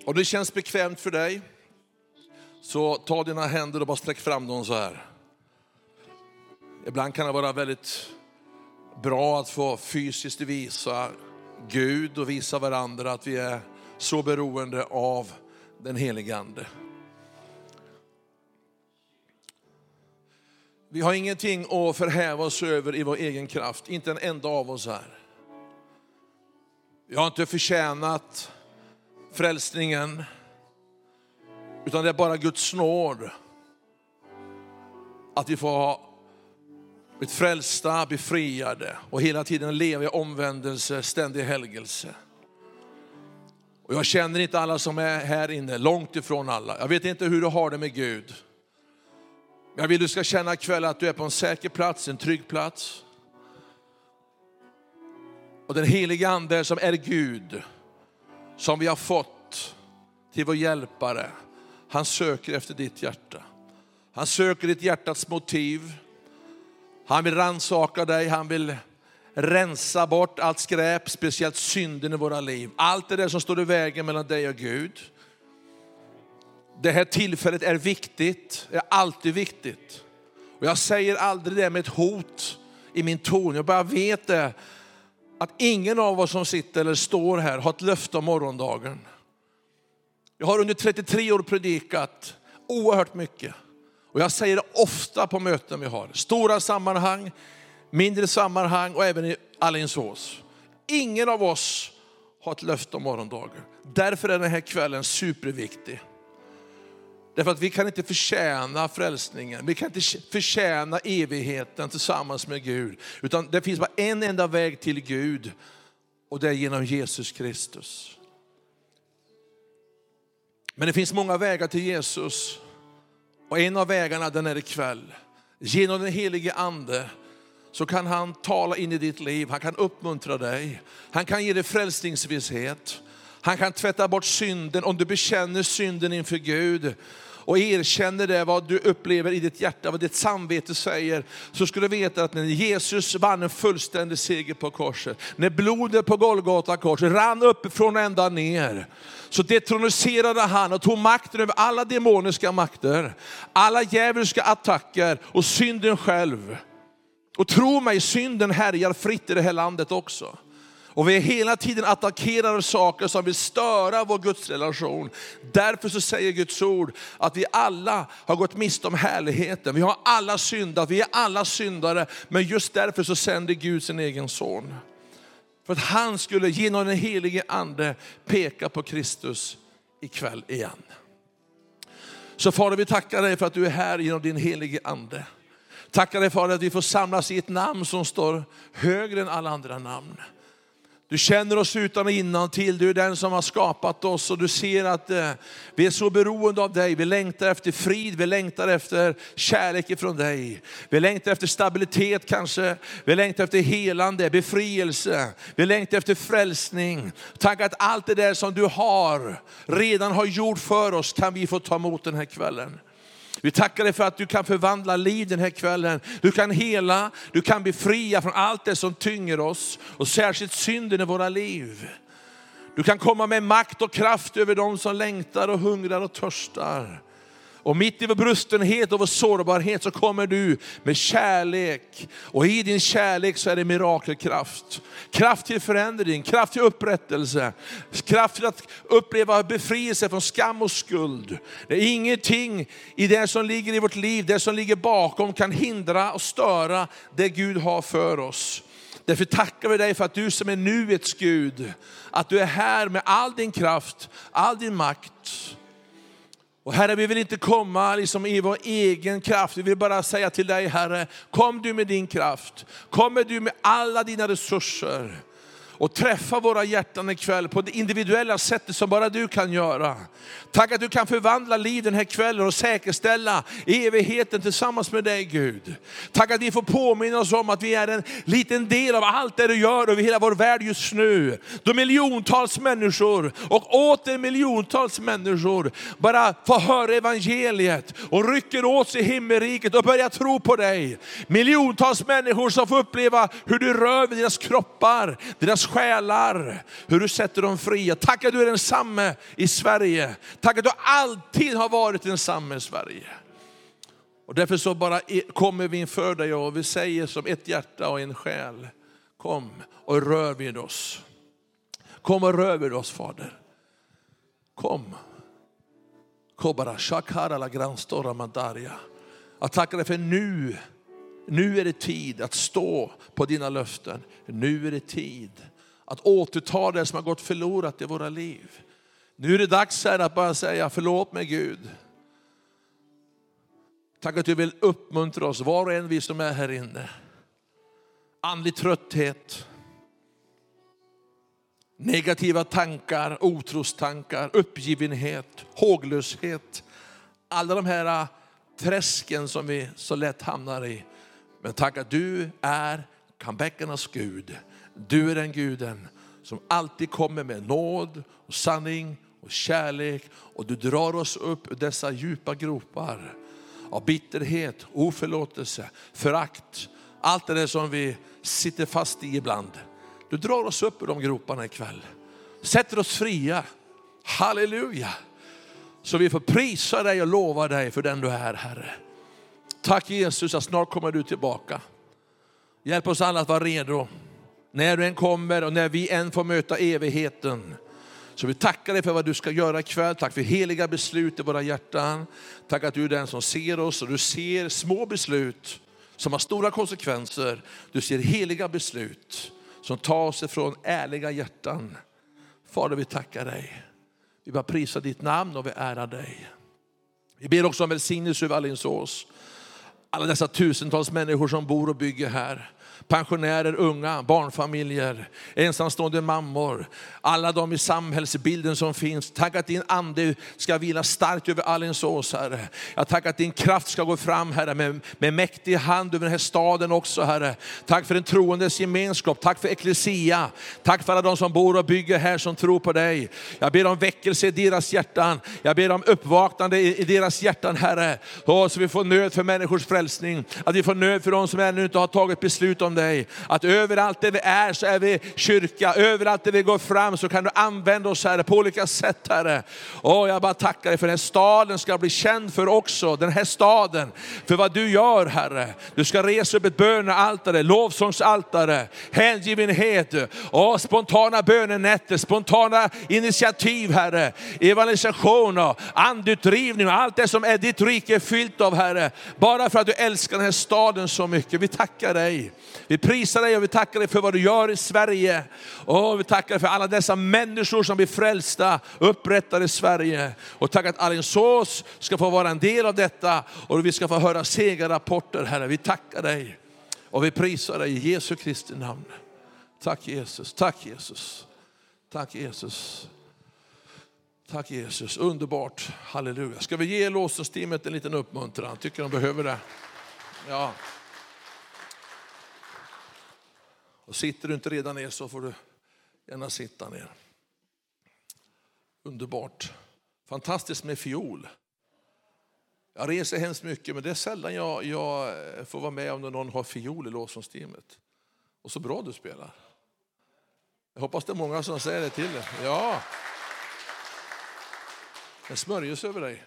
Om det känns bekvämt för dig, så ta dina händer och bara sträck fram dem så här. Ibland kan det vara väldigt bra att få fysiskt visa Gud och visa varandra att vi är så beroende av den helige Ande. Vi har ingenting att förhäva oss över i vår egen kraft, inte en enda av oss här. Vi har inte förtjänat frälsningen, utan det är bara Guds nåd att vi får bli frälsta, befriade och hela tiden leva i omvändelse, ständig helgelse. Och jag känner inte alla som är här inne, långt ifrån alla. Jag vet inte hur du har det med Gud. Jag vill att du ska känna ikväll att du är på en säker plats, en trygg plats. Och den helige Ande som är Gud, som vi har fått till vår hjälpare, han söker efter ditt hjärta. Han söker ditt hjärtats motiv. Han vill ransaka dig, han vill rensa bort allt skräp, speciellt synden i våra liv. Allt det där som står i vägen mellan dig och Gud. Det här tillfället är viktigt, är alltid viktigt. Och jag säger aldrig det med ett hot i min ton. Jag bara vet det, att ingen av oss som sitter eller står här har ett löfte om morgondagen. Jag har under 33 år predikat oerhört mycket. Och jag säger det ofta på möten vi har. Stora sammanhang, mindre sammanhang och även i Alingsås. Ingen av oss har ett löfte om morgondagen. Därför är den här kvällen superviktig. Därför att vi kan inte förtjäna frälsningen. Vi kan inte förtjäna evigheten tillsammans med Gud. Utan det finns bara en enda väg till Gud. Och det är genom Jesus Kristus. Men det finns många vägar till Jesus. Och en av vägarna, den är ikväll. Genom den helige Ande så kan han tala in i ditt liv. Han kan uppmuntra dig. Han kan ge dig frälsningsvisshet. Han kan tvätta bort synden om du bekänner synden inför Gud. Och erkänner det vad du upplever i ditt hjärta, vad ditt samvete säger. Så ska du veta att när Jesus vann en fullständig seger på korset. När blodet på Golgata korset rann uppifrån ända ner. Så detroniserade han och tog makten över alla demoniska makter. Alla djävulska attacker och synden själv. Och tro mig, synden härjar fritt i det här landet också. Och vi är hela tiden attackerar saker som vill störa vår gudsrelation. Därför så säger Guds ord att vi alla har gått miste om härligheten. Vi har alla syndat, vi är alla syndare. Men just därför så sände Gud sin egen son. För att han skulle genom den helige Ande peka på Kristus ikväll igen. Så Fader, vi tackar dig för att du är här genom din helige Ande. Tackar dig för att vi får samlas i ett namn som står högre än alla andra namn. Du känner oss utan och innantill. Du är den som har skapat oss. Och du ser att vi är så beroende av dig. Vi längtar efter frid. Vi längtar efter kärlek ifrån dig. Vi längtar efter stabilitet kanske. Vi längtar efter helande, befrielse. Vi längtar efter frälsning. Tack att allt det där som du redan har gjort för oss kan vi få ta emot den här kvällen. Vi tackar dig för att du kan förvandla liv den här kvällen. Du kan hela, du kan befria från allt det som tynger oss. Och särskilt synden i våra liv. Du kan komma med makt och kraft över dem som längtar och hungrar och törstar. Och mitt i vår brustenhet och vår sårbarhet så kommer du med kärlek. Och i din kärlek så är det mirakelkraft. Kraft till förändring, kraft till upprättelse. Kraft till att uppleva befrielse från skam och skuld. Det är ingenting i det som ligger i vårt liv, det som ligger bakom kan hindra och störa det Gud har för oss. Därför tackar vi dig för att du som är nuets Gud, att du är här med all din kraft, all din makt. Och Herre, vi vill inte komma liksom i vår egen kraft. Vi vill bara säga till dig, Herre, kom du med din kraft. Kommer du med alla dina resurser. Och träffa våra hjärtan ikväll på det individuella sättet som bara du kan göra. Tack att du kan förvandla liv den här kvällen och säkerställa evigheten tillsammans med dig, Gud. Tack att vi får påminna oss om att vi är en liten del av allt det du gör över hela vår värld just nu. Då miljontals människor och åter miljontals människor bara får höra evangeliet och rycker åt sig himmelriket och börjar tro på dig. Miljontals människor som får uppleva hur du rör vid deras kroppar, deras själar, hur du sätter dem fria. Tack att du är densamme i Sverige. Tack att du alltid har varit densamme i Sverige. Och därför så bara kommer vi inför dig och vi säger som ett hjärta och en själ. Kom och rör vid oss. Kom och rör vid oss, Fader. Kom. Kobara shakara la granstora mandaria. Jag tackar dig för nu. Nu är det tid att stå på dina löften. Nu är det tid att återta det som har gått förlorat i våra liv. Nu är det dags här att bara säga förlåt mig Gud. Tack att du vill uppmuntra oss, var och en vi som är här inne. Andlig trötthet, negativa tankar, otrostankar, uppgivenhet, håglöshet. Alla de här träsken som vi så lätt hamnar i. Men tack att du är comebackernas Gud. Du är den Guden som alltid kommer med nåd och sanning och kärlek. Och du drar oss upp ur dessa djupa gropar av bitterhet, oförlåtelse, förakt. Allt det där som vi sitter fast i ibland. Du drar oss upp ur de groparna ikväll. Sätter oss fria. Halleluja. Så vi får prisa dig och lova dig för den du är, Herre. Tack Jesus att snart kommer du tillbaka. Hjälp oss alla att vara redo. När du än kommer och när vi än får möta evigheten. Så vi tackar dig för vad du ska göra ikväll. Tack för heliga beslut i våra hjärtan. Tack att du är den som ser oss och du ser små beslut som har stora konsekvenser. Du ser heliga beslut som tar oss ifrån ärliga hjärtan. Fader, vi tackar dig. Vi bara prisar ditt namn och vi ärar dig. Vi ber också om välsignelse över Alingsås. Alla dessa tusentals människor som bor och bygger här. Pensionärer, unga, barnfamiljer, ensamstående mammor. Alla de i samhällsbilden som finns. Tack att din ande ska vila starkt över Alingsås, Herre. Jag tackar att din kraft ska gå fram, Herre, med mäktig hand över den här staden också, Herre. Tack för en troendes gemenskap. Tack för eklesia. Tack för alla de som bor och bygger här som tror på dig. Jag ber om väckelse i deras hjärtan. Jag ber om uppvaknande i deras hjärtan, Herre. Så vi får nöd för människors frälsning. Att vi får nöd för de som ännu inte har tagit beslut om dig. Att överallt där vi är så är vi kyrka. Överallt där vi går fram så kan du använda oss, Herre, på olika sätt, Herre. Och jag bara tackar dig för den här staden ska bli känd för också. Den här staden. För vad du gör, Herre. Du ska resa upp ett bönealtare, lovsångsaltare, hängivenhet och spontana bönenätter, spontana initiativ, Herre. Evangelisation och andutdrivning och allt det som är ditt rike fyllt av, Herre. Bara för att du älskar den här staden så mycket. Vi tackar dig. Vi prisar dig och vi tackar dig för vad du gör i Sverige. Och vi tackar dig för alla dessa människor som blir frälsta, upprättade i Sverige. Och tack att Alingsås ska få vara en del av detta. Och vi ska få höra segerrapporter, Herre. Vi tackar dig. Och vi prisar dig i Jesu Kristi namn. Tack Jesus, tack Jesus. Tack Jesus. Tack Jesus, underbart. Halleluja. Ska vi ge lovsångsteamet en liten uppmuntran? Tycker de behöver det? Ja. Och sitter du inte redan ner så får du gärna sitta ner. Underbart. Fantastiskt med fiol. Jag reser hemskt mycket, men det är sällan jag får vara med om när någon har fiol i lovsångsteamet. Och så bra du spelar. Jag hoppas det är många som säger det till dig. Ja. Jag smörjs över dig.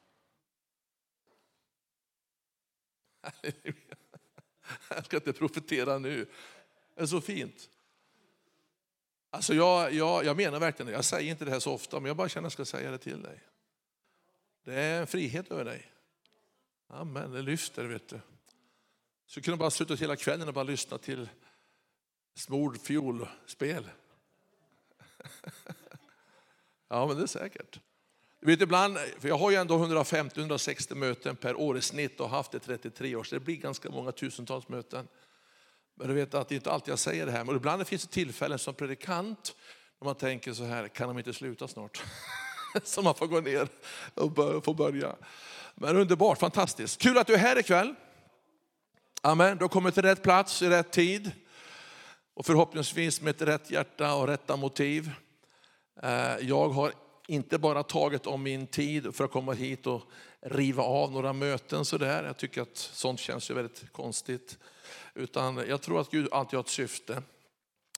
Jag ska inte profetera nu. Det är så fint. Alltså jag menar verkligen det. Jag säger inte det här så ofta, men jag bara känner att jag ska säga det till dig. Det är en frihet över dig. Amen, det lyfter, vet du. Så kunde bara sluta hela kvällen och bara lyssna till smord fiolspel. Ja, men det är säkert. Du vet ibland, för jag har ju ändå 150-160 möten per år i snitt och haft det 33 år. Så det blir ganska många tusentals möten. Men du vet att det är inte alltid jag säger det här. Men ibland finns det tillfällen som predikant när man tänker så här, kan de inte sluta snart? Så man får gå ner och få börja. Men underbart, fantastiskt. Kul att du är här ikväll. Amen, du har kommit till rätt plats i rätt tid. Och förhoppningsvis med ett rätt hjärta och rätta motiv. Jag har inte bara tagit om min tid för att komma hit och riva av några möten så där. Jag tycker att sånt känns ju väldigt konstigt. Utan jag tror att Gud alltid har ett syfte.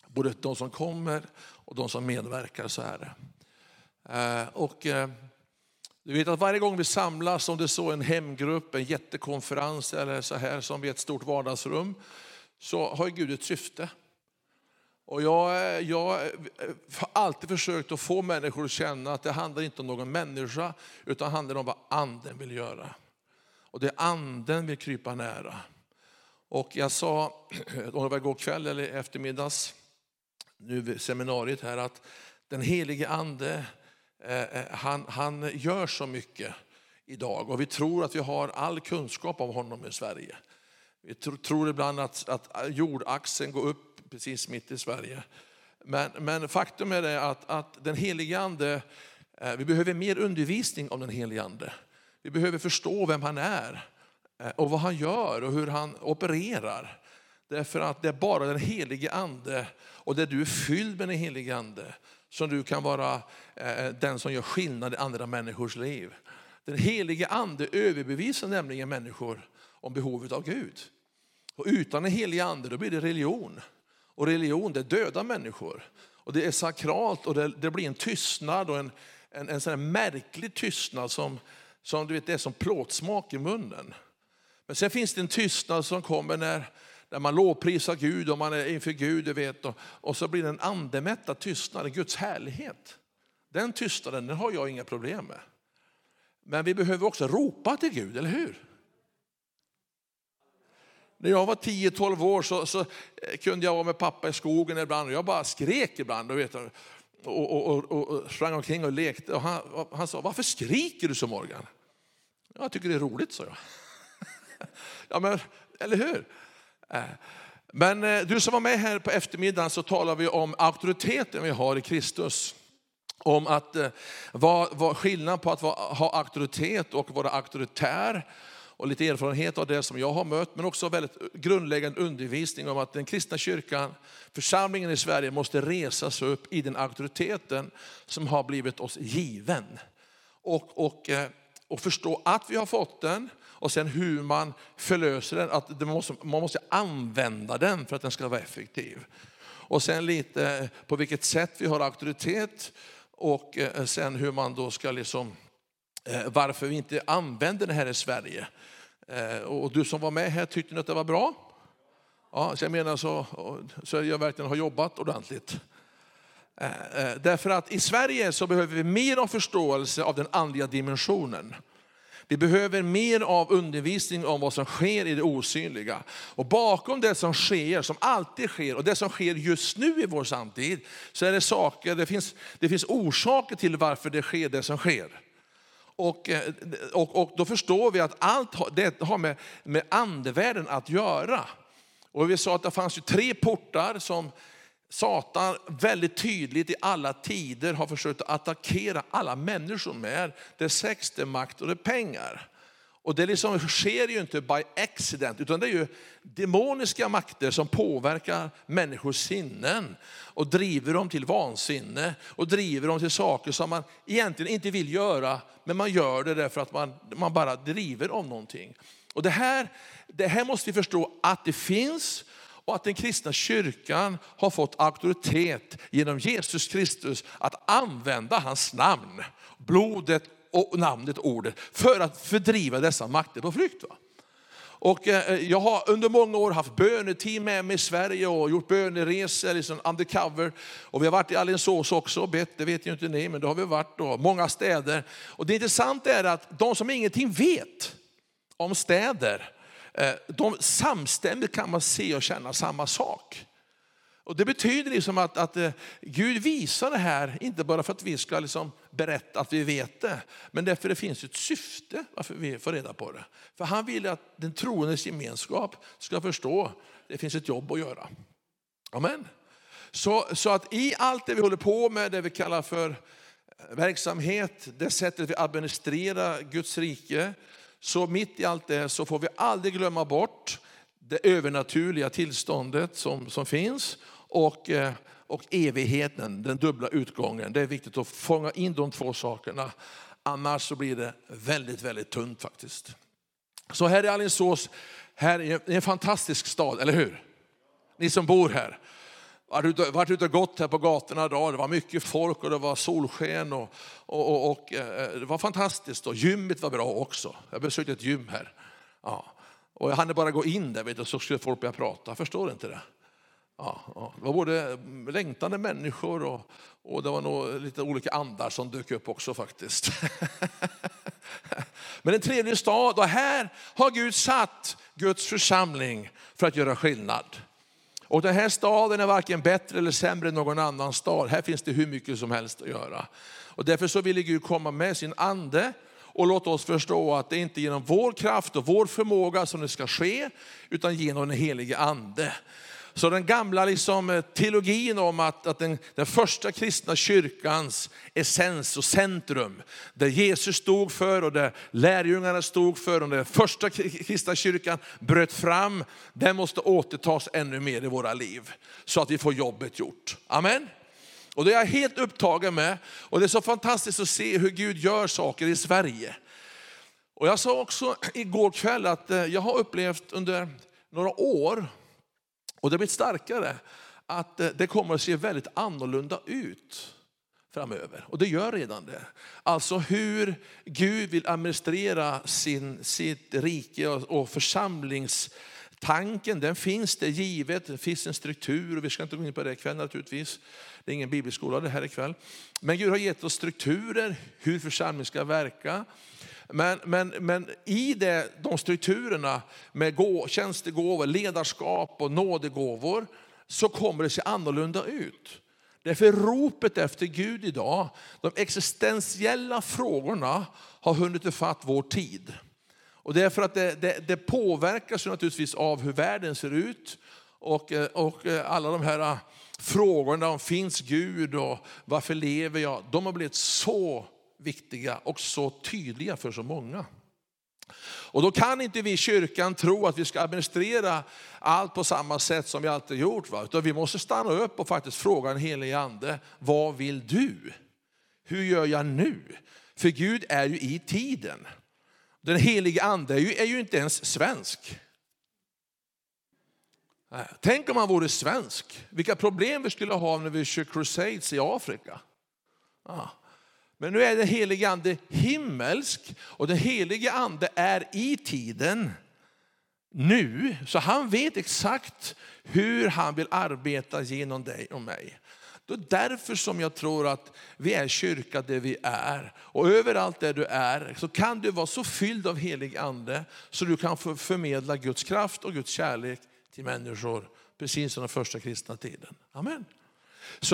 Både de som kommer och de som medverkar, så är det. Du vet att varje gång vi samlas, om det är så en hemgrupp, en jättekonferens eller så här som i ett stort vardagsrum, så har Gud ett syfte. Och jag har alltid försökt att få människor att känna att det handlar inte om någon människa, utan handlar om vad anden vill göra. Och det anden vill krypa nära. Och jag sa, om det var igår kväll eller eftermiddags, nu vid seminariet här, att den helige ande, han gör så mycket idag. Och vi tror att vi har all kunskap om honom i Sverige. Vi tror ibland att jordaxeln går upp precis mitt i Sverige. Men faktum är det att den helige ande, vi behöver mer undervisning om den helige ande. Vi behöver förstå vem han är och vad han gör och hur han opererar. Därför att det är bara den helige ande och det du är fylld med den helige ande som du kan vara den som gör skillnad i andra människors liv. Den helige ande överbevisar nämligen människor om behovet av Gud. Och utan den helige ande då blir det religion. Och religion, det dödar människor. Och det är sakralt och det blir en tystnad och en sån här märklig tystnad som du vet, det är som plåtsmak i munnen. Men sen finns det en tystnad som kommer när man lovprisar Gud och man är inför Gud, du vet, och så blir det en andemättad tystnad, Guds härlighet. Den tystnaden, den har jag inga problem med. Men vi behöver också ropa till Gud, eller hur? När jag var 10-12 år så kunde jag vara med pappa i skogen ibland och jag bara skrek ibland, du vet, och sprang omkring och lekte. Och han sa, varför skriker du så, Morgan? Jag tycker det är roligt, sa jag. Ja, men, eller hur? Men du som var med här på eftermiddagen, så talar vi om auktoriteten vi har i Kristus. Om att vad skillnad på att ha auktoritet och vara auktoritär. Och lite erfarenhet av det som jag har mött, men också väldigt grundläggande undervisning om att den kristna kyrkan, församlingen i Sverige, måste resas upp i den auktoriteten som har blivit oss given. Och förstå att vi har fått den och sen hur man förlöser den, att man måste använda den för att den ska vara effektiv. Och sen lite på vilket sätt vi har auktoritet och sen hur man då ska varför vi inte använder det här i Sverige. Och du som var med här, tyckte ni att det var bra? Ja, så jag menar så jag verkligen har jobbat ordentligt. Därför att i Sverige så behöver vi mer av förståelse av den andliga dimensionen. Vi behöver mer av undervisning om vad som sker i det osynliga. Och bakom det som sker, som alltid sker, och det som sker just nu i vår samtid, så är det saker, det finns orsaker till varför det sker det som sker. Och då förstår vi att allt det har med andevärlden att göra. Och vi sa att det fanns ju 3 portar som Satan väldigt tydligt i alla tider har försökt att attackera alla människor med. Det är sex, det är makt och det är pengar. Och det sker ju inte by accident, utan det är ju demoniska makter som påverkar människors sinnen och driver dem till vansinne och driver dem till saker som man egentligen inte vill göra, men man gör det därför att man bara driver om någonting. Och det här måste vi förstå att det finns, och att den kristna kyrkan har fått auktoritet genom Jesus Kristus att använda hans namn, blodet och namnet, ordet, för att fördriva dessa makter på flykt. Och jag har under många år haft böneteam med mig i Sverige och gjort böneresor undercover. Och vi har varit i Alingsås också och bett, det vet ju inte ni, men då har vi varit då, många städer. Och det intressanta är att de som ingenting vet om städer, de samstämmigt kan man se och känna samma sak. Och det betyder att Gud visar det här, inte bara för att vi ska berätta att vi vet det, men därför det finns ett syfte varför vi får reda på det. För han vill att den troendes gemenskap ska förstå att det finns ett jobb att göra. Amen. Så att i allt det vi håller på med, det vi kallar för verksamhet, det sättet vi administrerar Guds rike, så mitt i allt det så får vi aldrig glömma bort det övernaturliga tillståndet som finns och evigheten, den dubbla utgången. Det är viktigt att fånga in de 2 sakerna. Annars så blir det väldigt, väldigt tunt faktiskt. Så här i Alingsås, här är en fantastisk stad, eller hur? Ni som bor här. Varit ute och gått här på gatorna idag. Det var mycket folk och det var solsken och det var fantastiskt. Och gymmet var bra också. Jag besökte ett gym här. Ja. Och jag hann bara gå in där, vet du, så skulle folk börja prata. Jag förstår inte det. Ja. Det var både längtande människor och det var nog lite olika andar som dök upp också faktiskt. Men en trevlig stad, och här har Gud satt Guds församling för att göra skillnad. Och den här staden är varken bättre eller sämre än någon annan stad. Här finns det hur mycket som helst att göra. Och därför så vill Gud komma med sin ande och låta oss förstå att det inte är genom vår kraft och vår förmåga som det ska ske, utan genom den helige ande. Så den gamla teologin om att den första kristna kyrkans essens och centrum, där Jesus stod för och där lärjungarna stod för och den första kristna kyrkan bröt fram, den måste återtas ännu mer i våra liv så att vi får jobbet gjort. Amen. Och det är jag helt upptagen med, och det är så fantastiskt att se hur Gud gör saker i Sverige. Och jag sa också igår kväll att jag har upplevt under några år, och det har blivit starkare, att det kommer att se väldigt annorlunda ut framöver. Och det gör redan det. Alltså hur Gud vill administrera sitt rike och församlingstanken, den finns det givet. Det finns en struktur, och vi ska inte gå in på det ikväll naturligtvis. Det är ingen bibelskola det här ikväll. Men Gud har gett oss strukturer, hur församlingen ska verka. Men i de strukturerna med tjänstegåvor, ledarskap och nådegåvor, så kommer det se annorlunda ut. Därför ropet efter Gud idag, de existentiella frågorna har hunnit ifatt vår tid. Och det är för att det påverkas naturligtvis av hur världen ser ut. Och alla de här frågorna om finns Gud och varför lever jag, de har blivit så viktiga och så tydliga för så många. Och då kan inte vi i kyrkan tro att vi ska administrera allt på samma sätt som vi alltid gjort. Utan vi måste stanna upp och faktiskt fråga den helige ande, vad vill du? Hur gör jag nu? För Gud är ju i tiden. Den helige ande är ju inte ens svensk. Tänk om han vore svensk. Vilka problem vi skulle ha när vi kör crusades i Afrika. Men nu är den helige ande himmelsk, och den helige ande är i tiden nu. Så han vet exakt hur han vill arbeta genom dig och mig. Det är därför som jag tror att vi är kyrka där vi är. Och överallt där du är så kan du vara så fylld av helig ande så du kan förmedla Guds kraft och Guds kärlek till människor. Precis som den första kristna tiden. Amen. Så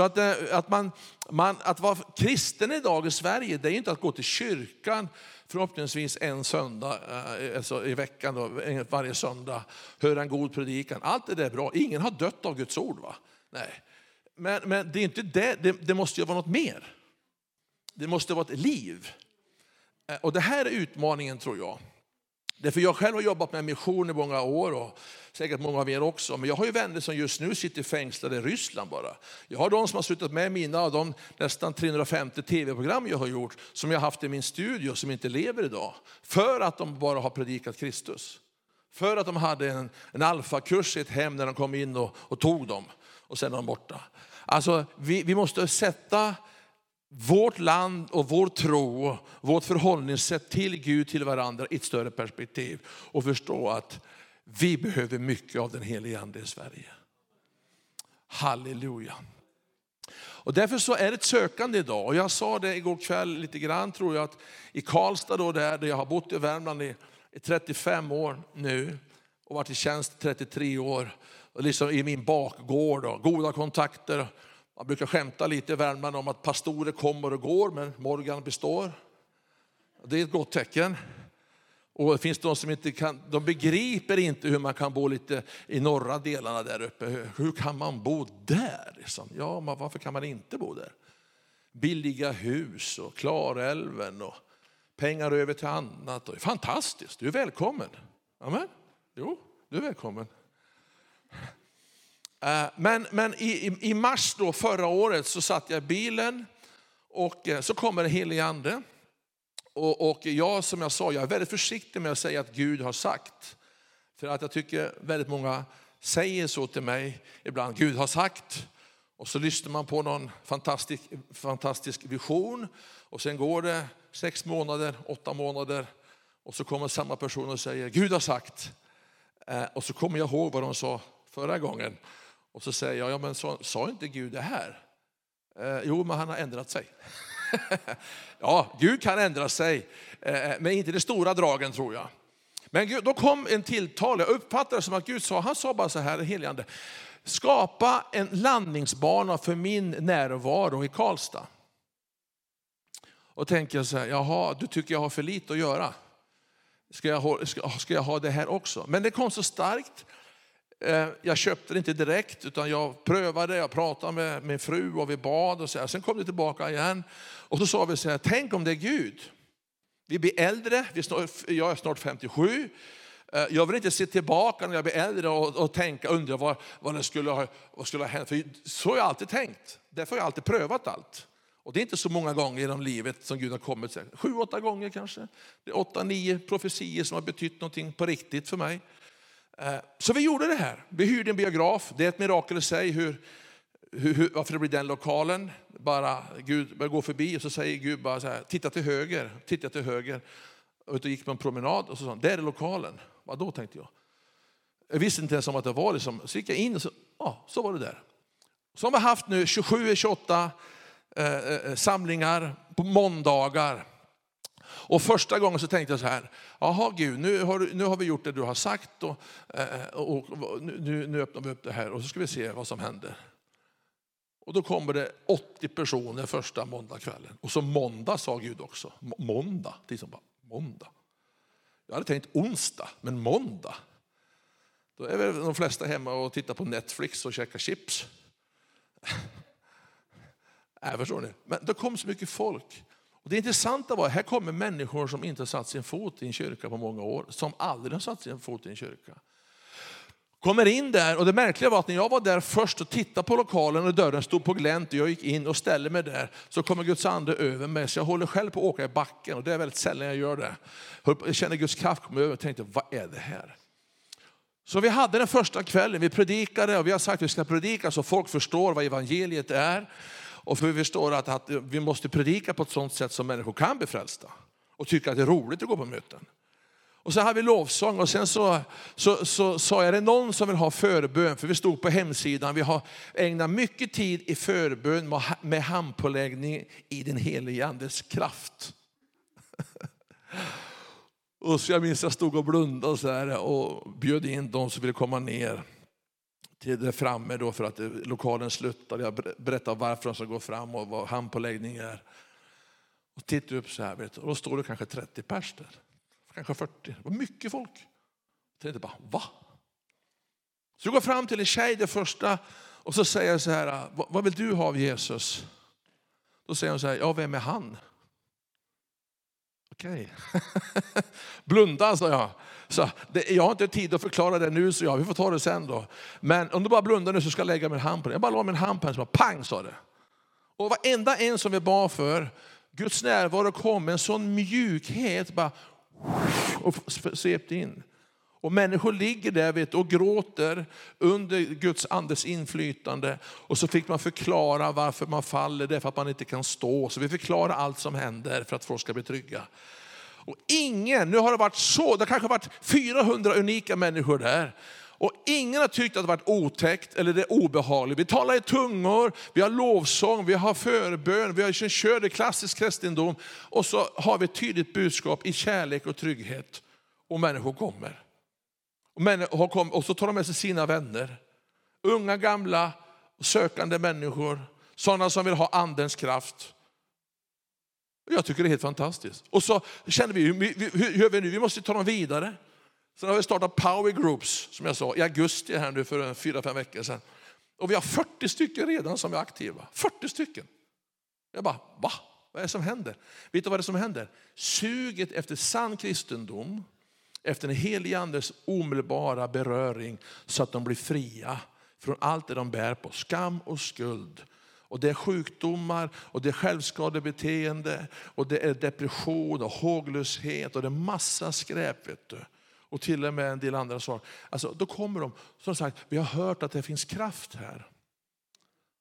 att vara kristen idag i Sverige, det är inte att gå till kyrkan förhoppningsvis en söndag alltså i veckan då, varje söndag, höra en god predikan. Allt det där är bra. Ingen har dött av Guds ord, va? Nej. Men det är inte det måste ju vara något mer. Det måste vara ett liv. Och det här är utmaningen, tror jag. Därför jag själv har jobbat med mission i många år, och säkert många av er också. Men jag har ju vänner som just nu sitter fängslade i Ryssland bara. Jag har de som har slutat med mina av de nästan 350 tv-program jag har gjort, som jag har haft i min studio, som inte lever idag. För att de bara har predikat Kristus. För att de hade en alfakurs i ett hem när de kom in och tog dem. Och sen är de borta. Alltså vi måste sätta vårt land och vår tro, vårt förhållningssätt till Gud, till varandra i ett större perspektiv. Och förstå att vi behöver mycket av den helige ande i Sverige. Halleluja. Och därför så är det ett sökande idag. Och jag sa det igår kväll lite grann, tror jag, att i Karlstad då, där jag har bott i Värmland i 35 år nu. Och varit i tjänst 33 år. Och liksom i min bakgård och goda kontakter. Man brukar skämta lite i Värmland om att pastorer kommer och går, men Morgan består. Det är ett gott tecken. Och det finns de som inte kan, de begriper inte hur man kan bo lite i norra delarna där uppe. Hur kan man bo där? Liksom? Ja, men varför kan man inte bo där? Billiga hus och Klarälven och pengar över till annat. Och fantastiskt, du är välkommen. Amen. Jo, du är välkommen. Men i mars då, förra året, så satt jag i bilen och så kommer det helige ande. Och jag, som jag sa, jag är väldigt försiktig med att säga att Gud har sagt. För att jag tycker väldigt många säger så till mig ibland. Gud har sagt. Och så lyssnar man på någon fantastisk vision. Och sen går det 6 månader, 8 månader. Och så kommer samma person och säger, Gud har sagt. Och så kommer jag ihåg vad de sa förra gången. Och så säger jag, ja men sa inte Gud det här? Jo, men han har ändrat sig. Ja, Gud kan ändra sig. Men inte de stora dragen tror jag. Men Gud, då kom en tilltal. Jag uppfattade det som att Gud sa, han sa bara så här, heligande. Skapa en landningsbana för min närvaro i Karlstad. Och tänker jag så här, jaha, du tycker jag har för lite att göra. Ska jag ha det här också? Men det kom så starkt. Jag köpte det inte direkt utan jag prövade, jag pratade med min fru och vi bad och så här. Sen kom det tillbaka igen. Och så sa vi så här, tänk om det är Gud. Vi blir äldre, jag är snart 57. Jag vill inte se tillbaka när jag blir äldre och undra vad det skulle ha hänt. För så har jag alltid tänkt. Därför har jag alltid prövat allt. Och det är inte så många gånger genom livet som Gud har kommit. 7-8 gånger kanske. Det är 8-9 profetier som har betytt någonting på riktigt för mig. Så vi gjorde det här. Vi hyrde en biograf. Det är ett mirakel i sig varför det blir den lokalen. Bara Gud börjar gå förbi och så säger Gud bara så här, titta till höger. Och då gick man en promenad och så sa, där är lokalen. Vad då tänkte jag. Jag visste inte ens om att det var det. Så gick jag in och så var det där. Så har vi haft nu 27-28 samlingar på måndagar. Och första gången så tänkte jag så här, jaha Gud, nu har vi gjort det du har sagt och nu öppnar vi upp det här och så ska vi se vad som händer. Och då kommer det 80 personer första måndagskvällen. Och så måndag sa Gud också. Måndag, det är som bara måndag. Jag hade tänkt onsdag, men måndag. Då är väl de flesta hemma och tittar på Netflix och käkar chips. Förstår ni? Men det kom så mycket folk. Och det intressanta var, här kommer människor som inte har satt sin fot i en kyrka på många år. Som aldrig har satt sin fot i en kyrka. Kommer in där och det märkliga var att när jag var där först och tittade på lokalen och dörren stod på glänt och jag gick in och ställde mig där, så kommer Guds ande över mig. Så jag håller själv på att åka i backen och det är väldigt sällan jag gör det. Jag känner Guds kraft komma över och tänkte, vad är det här? Så vi hade den första kvällen, vi predikade och vi har sagt att vi ska predika så folk förstår vad evangeliet är. Och för vi förstår att vi måste predika på ett sådant sätt som människor kan bli frälsta. Och tycka att det är roligt att gå på möten. Och så hade vi lovsång och sen så sa jag, är det någon som vill ha förbön? För vi stod på hemsidan, vi har ägnat mycket tid i förbön med handpåläggning i den helige andes kraft. Och så jag minns jag stod och blundade så här och bjöd in de som ville komma ner till det framme då för att lokalen slutade. Jag berättade varför de ska gå fram och vad handpåläggning är. Och tittade upp så här, vet du, och då står det kanske 30 pers där. Kanske 40. Det var mycket folk. Jag tänkte bara, va? Så jag går fram till en tjej det första och så säger jag så här, vad vill du ha av Jesus? Då säger hon så här, ja, vem är han? Okej. Blunda, sa jag. Så jag har inte tid att förklara det nu, så vi får ta det sen då. Men om du bara blundar nu så ska jag lägga min hand på det. Jag bara la min hand på den så bara pang, sa det. Och varenda en som vi bad för, Guds närvaro kom med en sån mjukhet bara och svepte in. Och människor ligger där, vet, och gråter under Guds andes inflytande. Och så fick man förklara varför man faller, därför att man inte kan stå. Så vi förklarar allt som händer för att folk ska bli trygga. Och nu har det varit det kanske har varit 400 unika människor där. Och ingen har tyckt att det varit otäckt eller det är obehagligt. Vi talar i tungor, vi har lovsång, vi har förbön, vi kör klassisk kristendom. Och så har vi ett tydligt budskap i kärlek och trygghet. Och människor kommer. Och så tar de med sig sina vänner. Unga, gamla, sökande människor. Sådana som vill ha andens kraft. Jag tycker det är helt fantastiskt. Och så känner vi, hur gör vi nu? Vi måste ta dem vidare. Så har vi startat power groups, som jag sa, i augusti här nu för 4-5 veckor sedan. Och vi har 40 stycken redan som är aktiva. 40 stycken. Jag bara, va? Vad är det som händer? Vet du vad det är som händer? Suget efter sann kristendom, efter den helige andes omedelbara beröring så att de blir fria från allt det de bär på. Skam och skuld. Och det är sjukdomar och det är självskadebeteende och det är depression och håglöshet och det är massa skräp, vet du. Och till och med en del andra saker. Alltså, då kommer de, som sagt, vi har hört att det finns kraft här.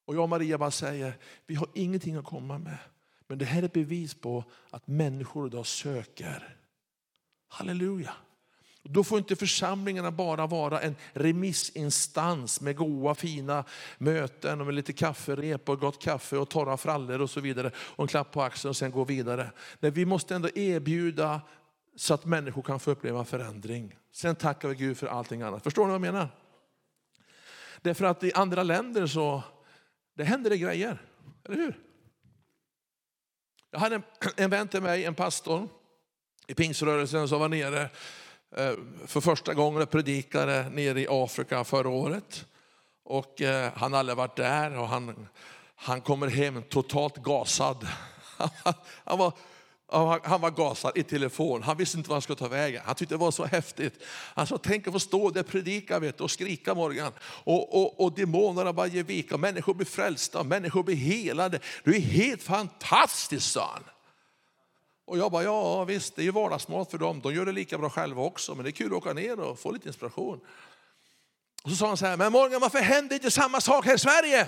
Och jag och Maria bara säger, vi har ingenting att komma med. Men det här är ett bevis på att människor idag söker. Halleluja. Då får inte församlingarna bara vara en remissinstans med goda fina möten och med lite kafferep och gott kaffe och torra frallor och så vidare. Och en klapp på axeln och sen gå vidare. Nej, vi måste ändå erbjuda så att människor kan få uppleva förändring. Sen tackar vi Gud för allting annat. Förstår ni vad jag menar? Därför att i andra länder så det händer det grejer. Eller hur? Jag hade en vän till mig, en pastor i pingsrörelsen som var nere för första gången och predikade nere i Afrika förra året. Och han har aldrig varit där och han kommer hem totalt gasad. Han var gasad i telefon. Han visste inte vad han skulle ta vägen. Han tyckte det var så häftigt. Han sa, tänk att få stå där och predika och skrika Morgan. Och demonerna bara ger vika. Människor blir frälsta. Människor blir helade. Det är helt fantastiskt, sa han. Och jag bara, ja visst, det är ju vardagsmat för dem. De gör det lika bra själva också. Men det är kul att åka ner och få lite inspiration. Och så sa han så här, men Morgan, varför händer inte samma sak här i Sverige?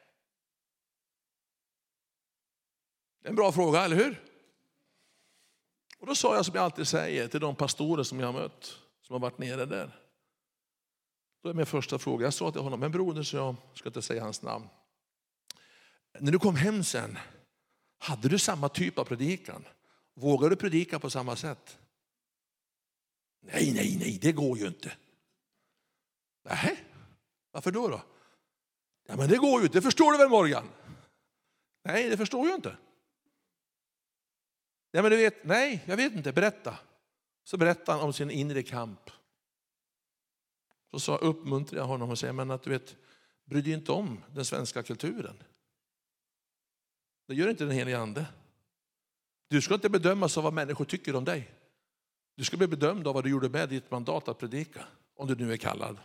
Det är en bra fråga, eller hur? Och då sa jag som jag alltid säger till de pastorer som jag har mött, som har varit nere där. Då är min första fråga, jag sa till honom, men broder, så jag ska inte säga hans namn. När du kom hem sen, hade du samma typ av predikan? Vågar du predika på samma sätt? Nej, det går ju inte. Nej, varför då? Ja, men det går ju inte, det förstår du väl Morgan? Nej, det förstår jag inte. Ja, men du vet, nej, jag vet inte, berätta. Så berättade han om sin inre kamp. Så uppmuntrade jag honom och sa, men att du vet, bry dig inte om den svenska kulturen. Det gör inte den helige ande. Du ska inte bedömas av vad människor tycker om dig. Du ska bli bedömd av vad du gjorde med ditt mandat att predika, om du nu är kallad.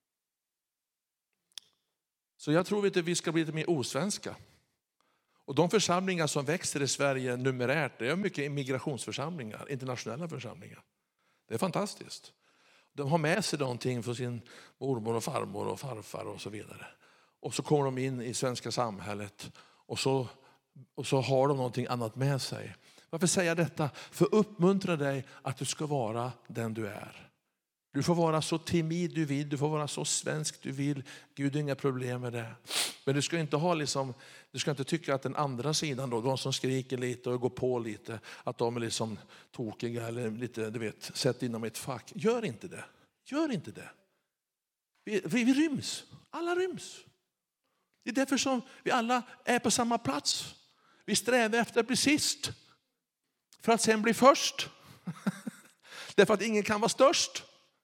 Så jag tror att vi ska bli lite mer osvenska. Och de församlingar som växer i Sverige numerärt, det är mycket immigrationsförsamlingar, internationella församlingar. Det är fantastiskt. De har med sig någonting för sin mormor och farmor och farfar och så vidare. Och så kommer de in i svenska samhället och så har de någonting annat med sig. Varför säger jag detta? För att uppmuntra dig att du ska vara den du är. Du får vara så timid du vill, du får vara så svensk du vill. Gud har inga problem med det. Men du ska inte tycka att den andra sidan då, de som skriker lite och går på lite, att de är liksom tokiga eller lite, du vet, sätt inom ett fack. Gör inte det. Gör inte det. Vi ryms. Alla ryms. Det är därför som vi alla är på samma plats. Vi strävar efter att bli sist. För att sen bli först. Därför att ingen kan vara störst.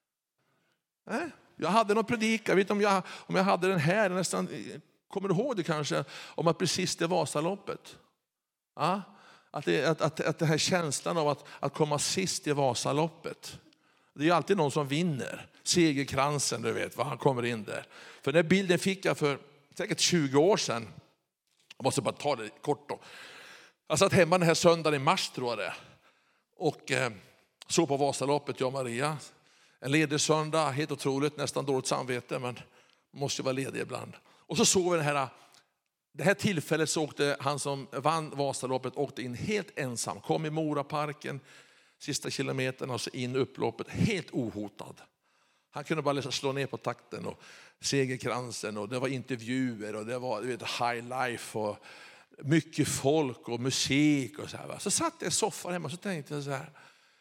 Jag hade någon predika, vet om jag hade den här nästan, kommer du ihåg det kanske, om att bli sist i Vasaloppet? Ja? Att det här känslan av att komma sist i Vasaloppet. Det är ju alltid någon som vinner. Segerkransen, du vet, vad han kommer in där. För den bilden fick jag för säkert 20 år sedan. Jag måste bara ta det kort då. Jag satt hemma den här söndagen i mars tror jag det. Och såg på Vasaloppet, jag och Maria. En ledig söndag, helt otroligt, nästan dåligt samvete, men måste vara ledig ibland. Och så såg vi det här tillfället, så åkte han som vann Vasaloppet åkte in helt ensam. Kom i Moraparken, sista kilometern och så in upploppet, helt ohotad. Han kunde bara slå ner på takten och segerkransen och det var intervjuer och det var high life och mycket folk och musik och så här. Så satt jag i soffan hemma och så tänkte jag så här.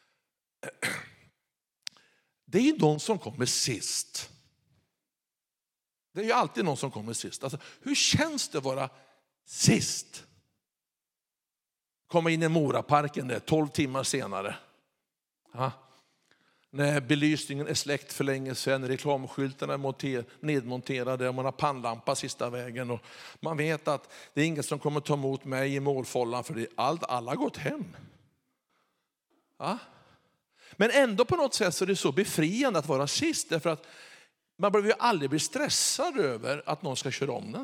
Det är ju någon som kommer sist. Det är ju alltid någon som kommer sist. Alltså, hur känns det att vara sist? Komma in i Moraparken där 12 timmar senare. Ja. När belysningen är släckt för länge sedan, reklamskyltarna är nedmonterade och man har pannlampa sista vägen. Och man vet att det är ingen som kommer ta emot mig i målfållan för alla har gått hem. Ja. Men ändå på något sätt så är det så befriande att vara sist. Därför att man behöver ju aldrig bli stressad över att någon ska köra om den.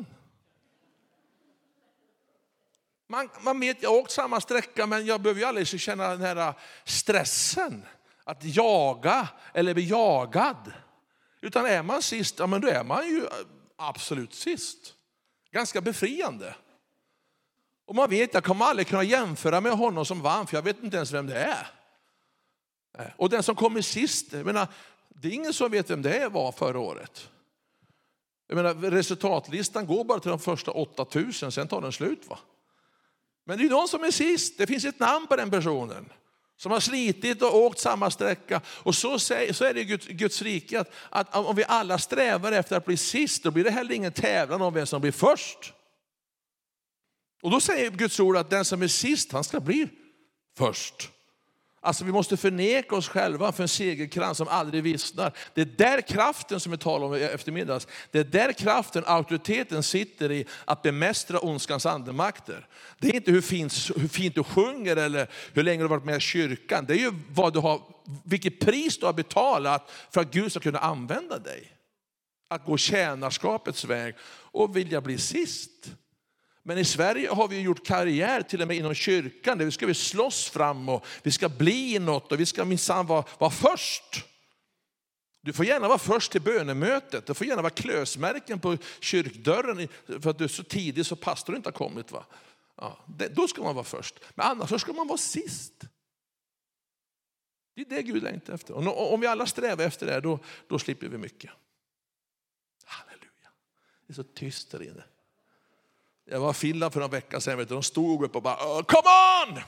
Man vet, jag har åkt samma sträcka men jag behöver ju aldrig känna den här stressen. Att jaga eller bli jagad. Utan är man sist, ja men då är man ju absolut sist. Ganska befriande. Och man vet, jag kommer aldrig kunna jämföra med honom som vann, för jag vet inte ens vem det är. Och den som kommer sist, jag menar, det är ingen som vet vem det var förra året. Jag menar, resultatlistan går bara till de första 8000, sen tar den slut, va? Men det är någon som är sist. Det finns ett namn på den personen som har slitit och åkt samma sträcka. Och så är det Guds rike, att om vi alla strävar efter att bli sist, då blir det heller ingen tävlan om vem som blir först. Och då säger Guds ord att den som är sist, han ska bli först. Alltså vi måste förneka oss själva för en segerkrans som aldrig vissnar. Det är där kraften som vi talar om eftermiddags. Det är där kraften, auktoriteten sitter i att bemästra ondskans andemakter. Det är inte hur fint du sjunger eller hur länge du har varit med i kyrkan. Det är ju vilket pris du har betalat för att Gud ska kunna använda dig. Att gå tjänarskapets väg och vilja bli sist. Men i Sverige har vi gjort karriär till och med inom kyrkan. Där vi ska slåss fram och vi ska bli något och vi ska minsann vara först. Du får gärna vara först till bönemötet. Du får gärna vara klösmärken på kyrkdörren för att du är så tidig så pastor inte har kommit. Va? Ja, då ska man vara först. Men annars ska man vara sist. Det är det Gud längtar efter. Och om vi alla strävar efter det, då slipper vi mycket. Halleluja. Det är så tyst där inne. Jag var i Finland för en vecka sedan. De stod upp och bara, come on!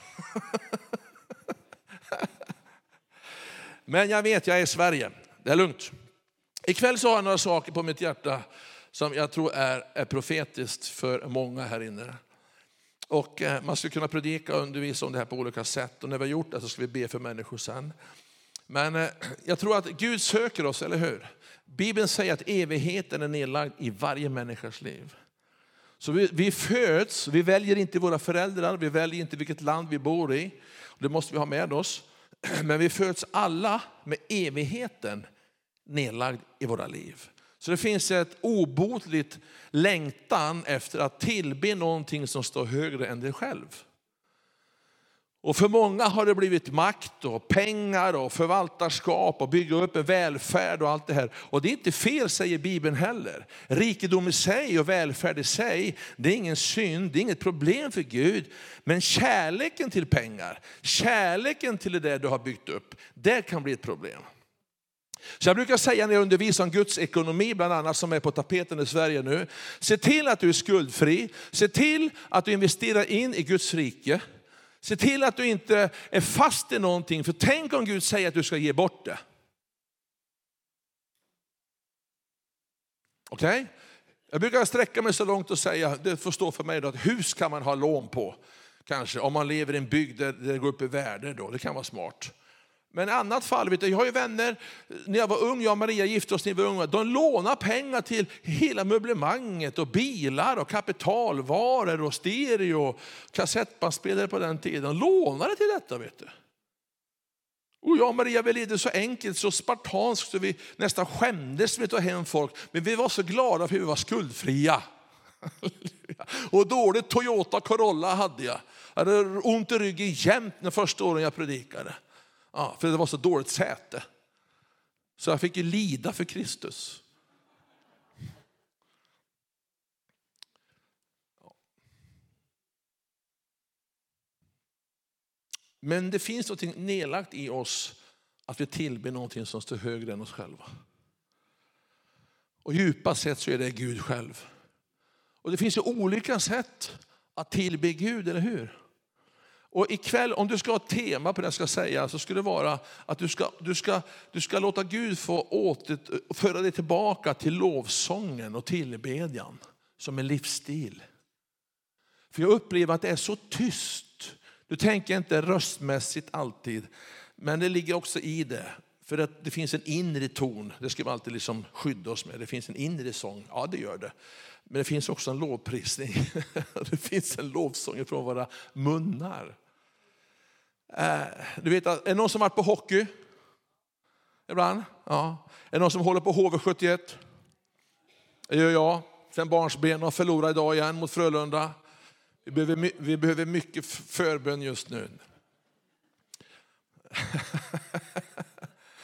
Men jag vet, jag är i Sverige. Det är lugnt. Ikväll så har jag några saker på mitt hjärta som jag tror är profetiskt för många här inne. Och man ska kunna predika och undervisa om det här på olika sätt. Och när vi har gjort det så ska vi be för människor sen. Men jag tror att Gud söker oss, eller hur? Bibeln säger att evigheten är nedlagd i varje människas liv. Så vi föds, vi väljer inte våra föräldrar, vi väljer inte vilket land vi bor i. Det måste vi ha med oss. Men vi föds alla med evigheten nedlagd i våra liv. Så det finns ett obotligt längtan efter att tillbe någonting som står högre än dig själv. Och för många har det blivit makt och pengar och förvaltarskap och bygga upp en välfärd och allt det här. Och det är inte fel, säger Bibeln heller. Rikedom i sig och välfärd i sig, det är ingen synd, det är inget problem för Gud. Men kärleken till pengar, kärleken till det där du har byggt upp, det kan bli ett problem. Så jag brukar säga när jag undervisar om Guds ekonomi, bland annat som är på tapeten i Sverige nu. Se till att du är skuldfri, se till att du investerar in i Guds rike. Se till att du inte är fast i någonting. För tänk om Gud säger att du ska ge bort det. Okej? Jag brukar sträcka mig så långt och säga, det får stå för mig då, att hus kan man ha lån på. Kanske om man lever i en bygd där det går upp i värde då. Det kan vara smart. Men i annat fall, vet du, jag har ju vänner, när jag var ung, jag och Maria gifte oss när vi var unga, de lånar pengar till hela möblemanget och bilar och kapitalvaror och stereo och kassettbandspelare på den tiden. De lånade till detta, vet du. Och jag och Maria, vi levde så enkelt, så spartanskt, så vi nästan skämdes med att ta hem folk. Men vi var så glada för att vi var skuldfria. Och dåligt Toyota Corolla hade jag. Jag hade ont i ryggen jämt när första åren jag predikade. Ja, för det var så dåligt säte. Så jag fick ju lida för Kristus. Men det finns något nedlagt i oss att vi tillber någonting som står högre än oss själva. Och djupast sett så är det Gud själv. Och det finns ju olika sätt att tillbe Gud, eller hur? Och ikväll, om du ska ha ett tema på det jag ska säga, så skulle det vara att du ska låta Gud få föra dig tillbaka till lovsången och tillbedjan som en livsstil. För jag upplever att det är så tyst. Du tänker inte röstmässigt alltid, men det ligger också i det. För att det finns en inre ton, det ska vi alltid liksom skydda oss med. Det finns en inre sång, ja det gör det. Men det finns också en lovprisning. Det finns en lovsång från våra munnar. Du vet, är det någon som har varit på hockey? Ibland? Ja. Är det någon som håller på HV71? Det gör jag. Sen barnsben och förlorar idag igen mot Frölunda. Vi behöver mycket förbön just nu.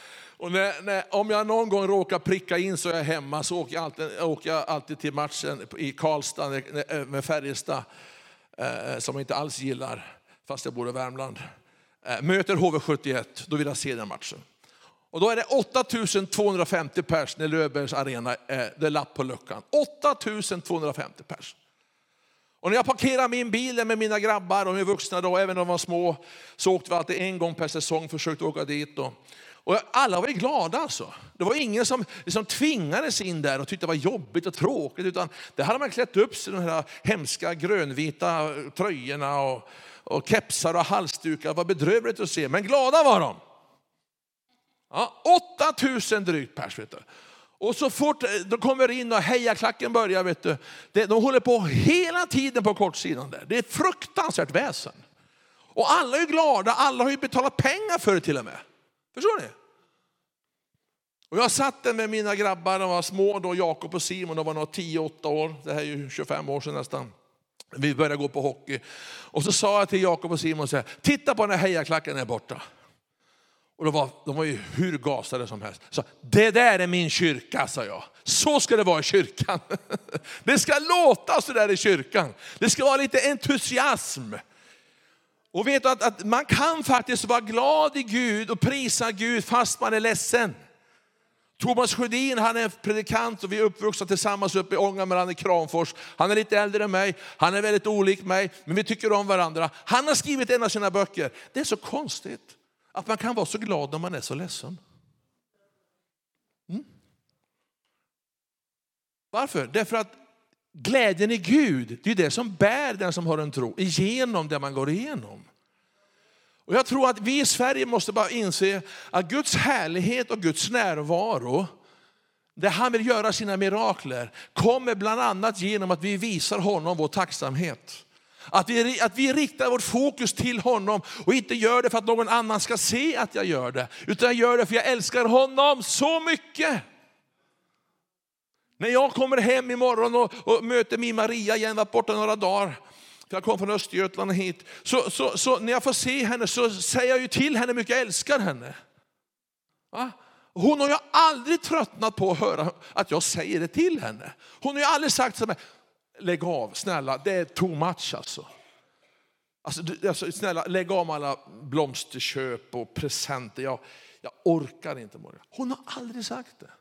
Och om jag någon gång råkar pricka in så är jag hemma, så åker jag alltid till matchen i Karlstad med Färjestad, som jag inte alls gillar, fast jag bor i Värmland. Möter HV71, då vill jag se den matchen. Och då är det 8250 pers när Löfbergs arena det är lapp på luckan. 8250 pers. Och när jag parkerar min bil med mina grabbar, de är vuxna då, även om de var små, så åkte vi alltid en gång per säsong, försökte åka dit då. Och alla var glada alltså. Det var ingen som liksom tvingades in där och tyckte det var jobbigt och tråkigt, utan det hade man klätt upp sig, de här hemska grönvita tröjorna och kepsar och halsdukar. Det var bedrövligt att se, men glada var de. Ja, 8000 drygt pers, vet du. Och så fort de kommer in och hejaklacken börjar, vet du, de håller på hela tiden på kortsidan där. Det är fruktansvärt väsen. Och alla är glada, alla har ju betalat pengar för det till och med. Förstår ni? Och jag satt där med mina grabbar, de var små då, Jakob och Simon, de var nog 10-8 år. Det här är ju 25 år sedan nästan. Vi började gå på hockey. Och så sa jag till Jakob och Simon så här: titta på den här hejaklacken är borta. Och de var ju hur gasade som helst. Så det där är min kyrka, sa jag. Så ska det vara i kyrkan. Det ska låta så där i kyrkan. Det ska vara lite entusiasm. Och vet du att man kan faktiskt vara glad i Gud och prisa Gud fast man är ledsen. Thomas Sjödin, han är predikant och vi är uppvuxna tillsammans uppe i Ångermanland i Kramfors. Han är lite äldre än mig, han är väldigt olik mig, men vi tycker om varandra. Han har skrivit en av sina böcker. Det är så konstigt att man kan vara så glad när man är så ledsen. Varför? Därför att glädjen i Gud, det är det som bär den som har en tro igenom det man går igenom. Och jag tror att vi i Sverige måste bara inse att Guds härlighet och Guds närvaro, där han vill göra sina mirakler, kommer bland annat genom att vi visar honom vår tacksamhet. Att vi riktar vårt fokus till honom och inte gör det för att någon annan ska se att jag gör det. Utan jag gör det för jag älskar honom så mycket. När jag kommer hem imorgon och möter min Maria igen, var borta några dagar. För jag kom från Östergötland hit. Så när jag får se henne så säger jag ju till henne hur mycket jag älskar henne. Va? Hon har ju aldrig tröttnat på att höra att jag säger det till henne. Hon har ju aldrig sagt så här: lägg av, snälla, det är too much alltså. Alltså snälla, lägg av alla blomsterköp och presenter. Jag orkar inte. Hon har aldrig sagt det.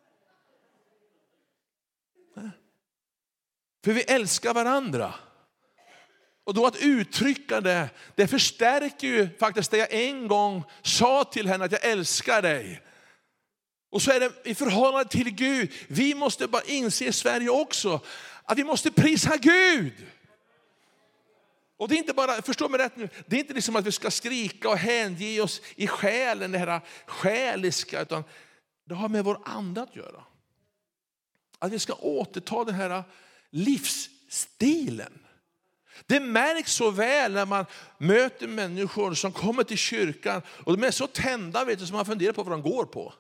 Nej. För vi älskar varandra. Och då att uttrycka det förstärker ju faktiskt det jag en gång sa till henne, att jag älskar dig. Och så är det i förhållande till Gud. Vi måste bara inse i Sverige också att vi måste prisa Gud. Och det är inte bara, förstå mig rätt nu, det är inte liksom att vi ska skrika och hänge oss i själen, det här själiska, utan det har med vår ande att göra. Att vi ska återta den här livsstilen. Det märks så väl när man möter människor som kommer till kyrkan och de är så tända, vet du, som man funderar på vad de går på.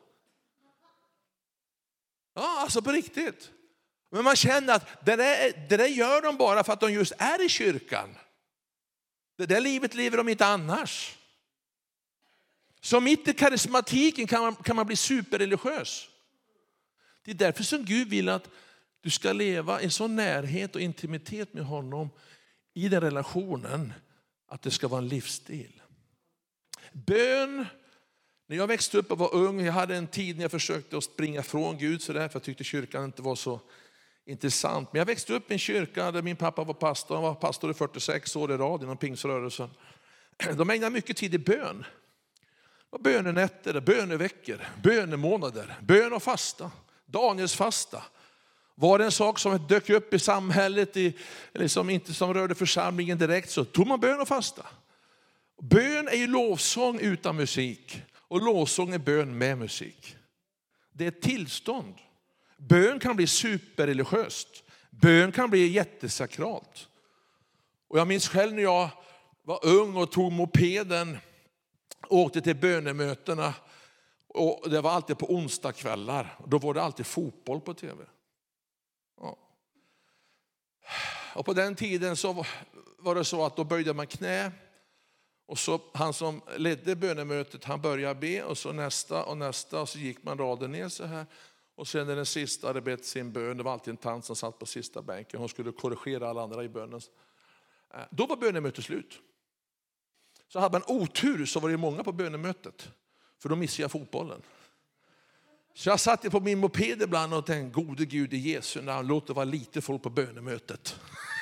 Ja, alltså på riktigt. Men man känner att det där gör de bara för att de just är i kyrkan. Det där livet lever de inte annars. Så mitt i karismatiken kan man bli superreligiös. Det är därför som Gud vill att du ska leva i sån närhet och intimitet med honom i den relationen att det ska vara en livsstil. Bön. När jag växte upp och var ung, jag hade en tid när jag försökte att springa från Gud så där, för jag tyckte kyrkan inte var så intressant. Men jag växte upp i en kyrka där min pappa var pastor. Han var pastor i 46 år i rad inom pingsrörelsen. De ägnade mycket tid i bön. Och bönenätter, böneveckor, bönemånader, bön och fasta. Daniels fasta var det en sak som dök upp i samhället, inte som rörde församlingen direkt, så tog man bön och fasta. Bön är ju lovsång utan musik. Och lovsång är bön med musik. Det är ett tillstånd. Bön kan bli superreligiöst. Bön kan bli jättesakralt. Och jag minns själv när jag var ung och tog mopeden och åkte till bönemötena. Och det var alltid på onsdagskvällar. Då var det alltid fotboll på tv. Ja. Och på den tiden så var det så att då böjde man knä. Och så han som ledde bönemötet, han började be och så nästa och så gick man raden ner så här. Och sen när den sista hade bett sin bön, det var alltid en tant som satt på sista bänken. Hon skulle korrigera alla andra i bönen. Då var bönemötet slut. Så hade man otur så var det många på bönemötet. För då missade jag fotbollen. Så jag satt på min moped ibland och tänkte, gode Gud i Jesu namn, låt det vara lite folk på bönemötet.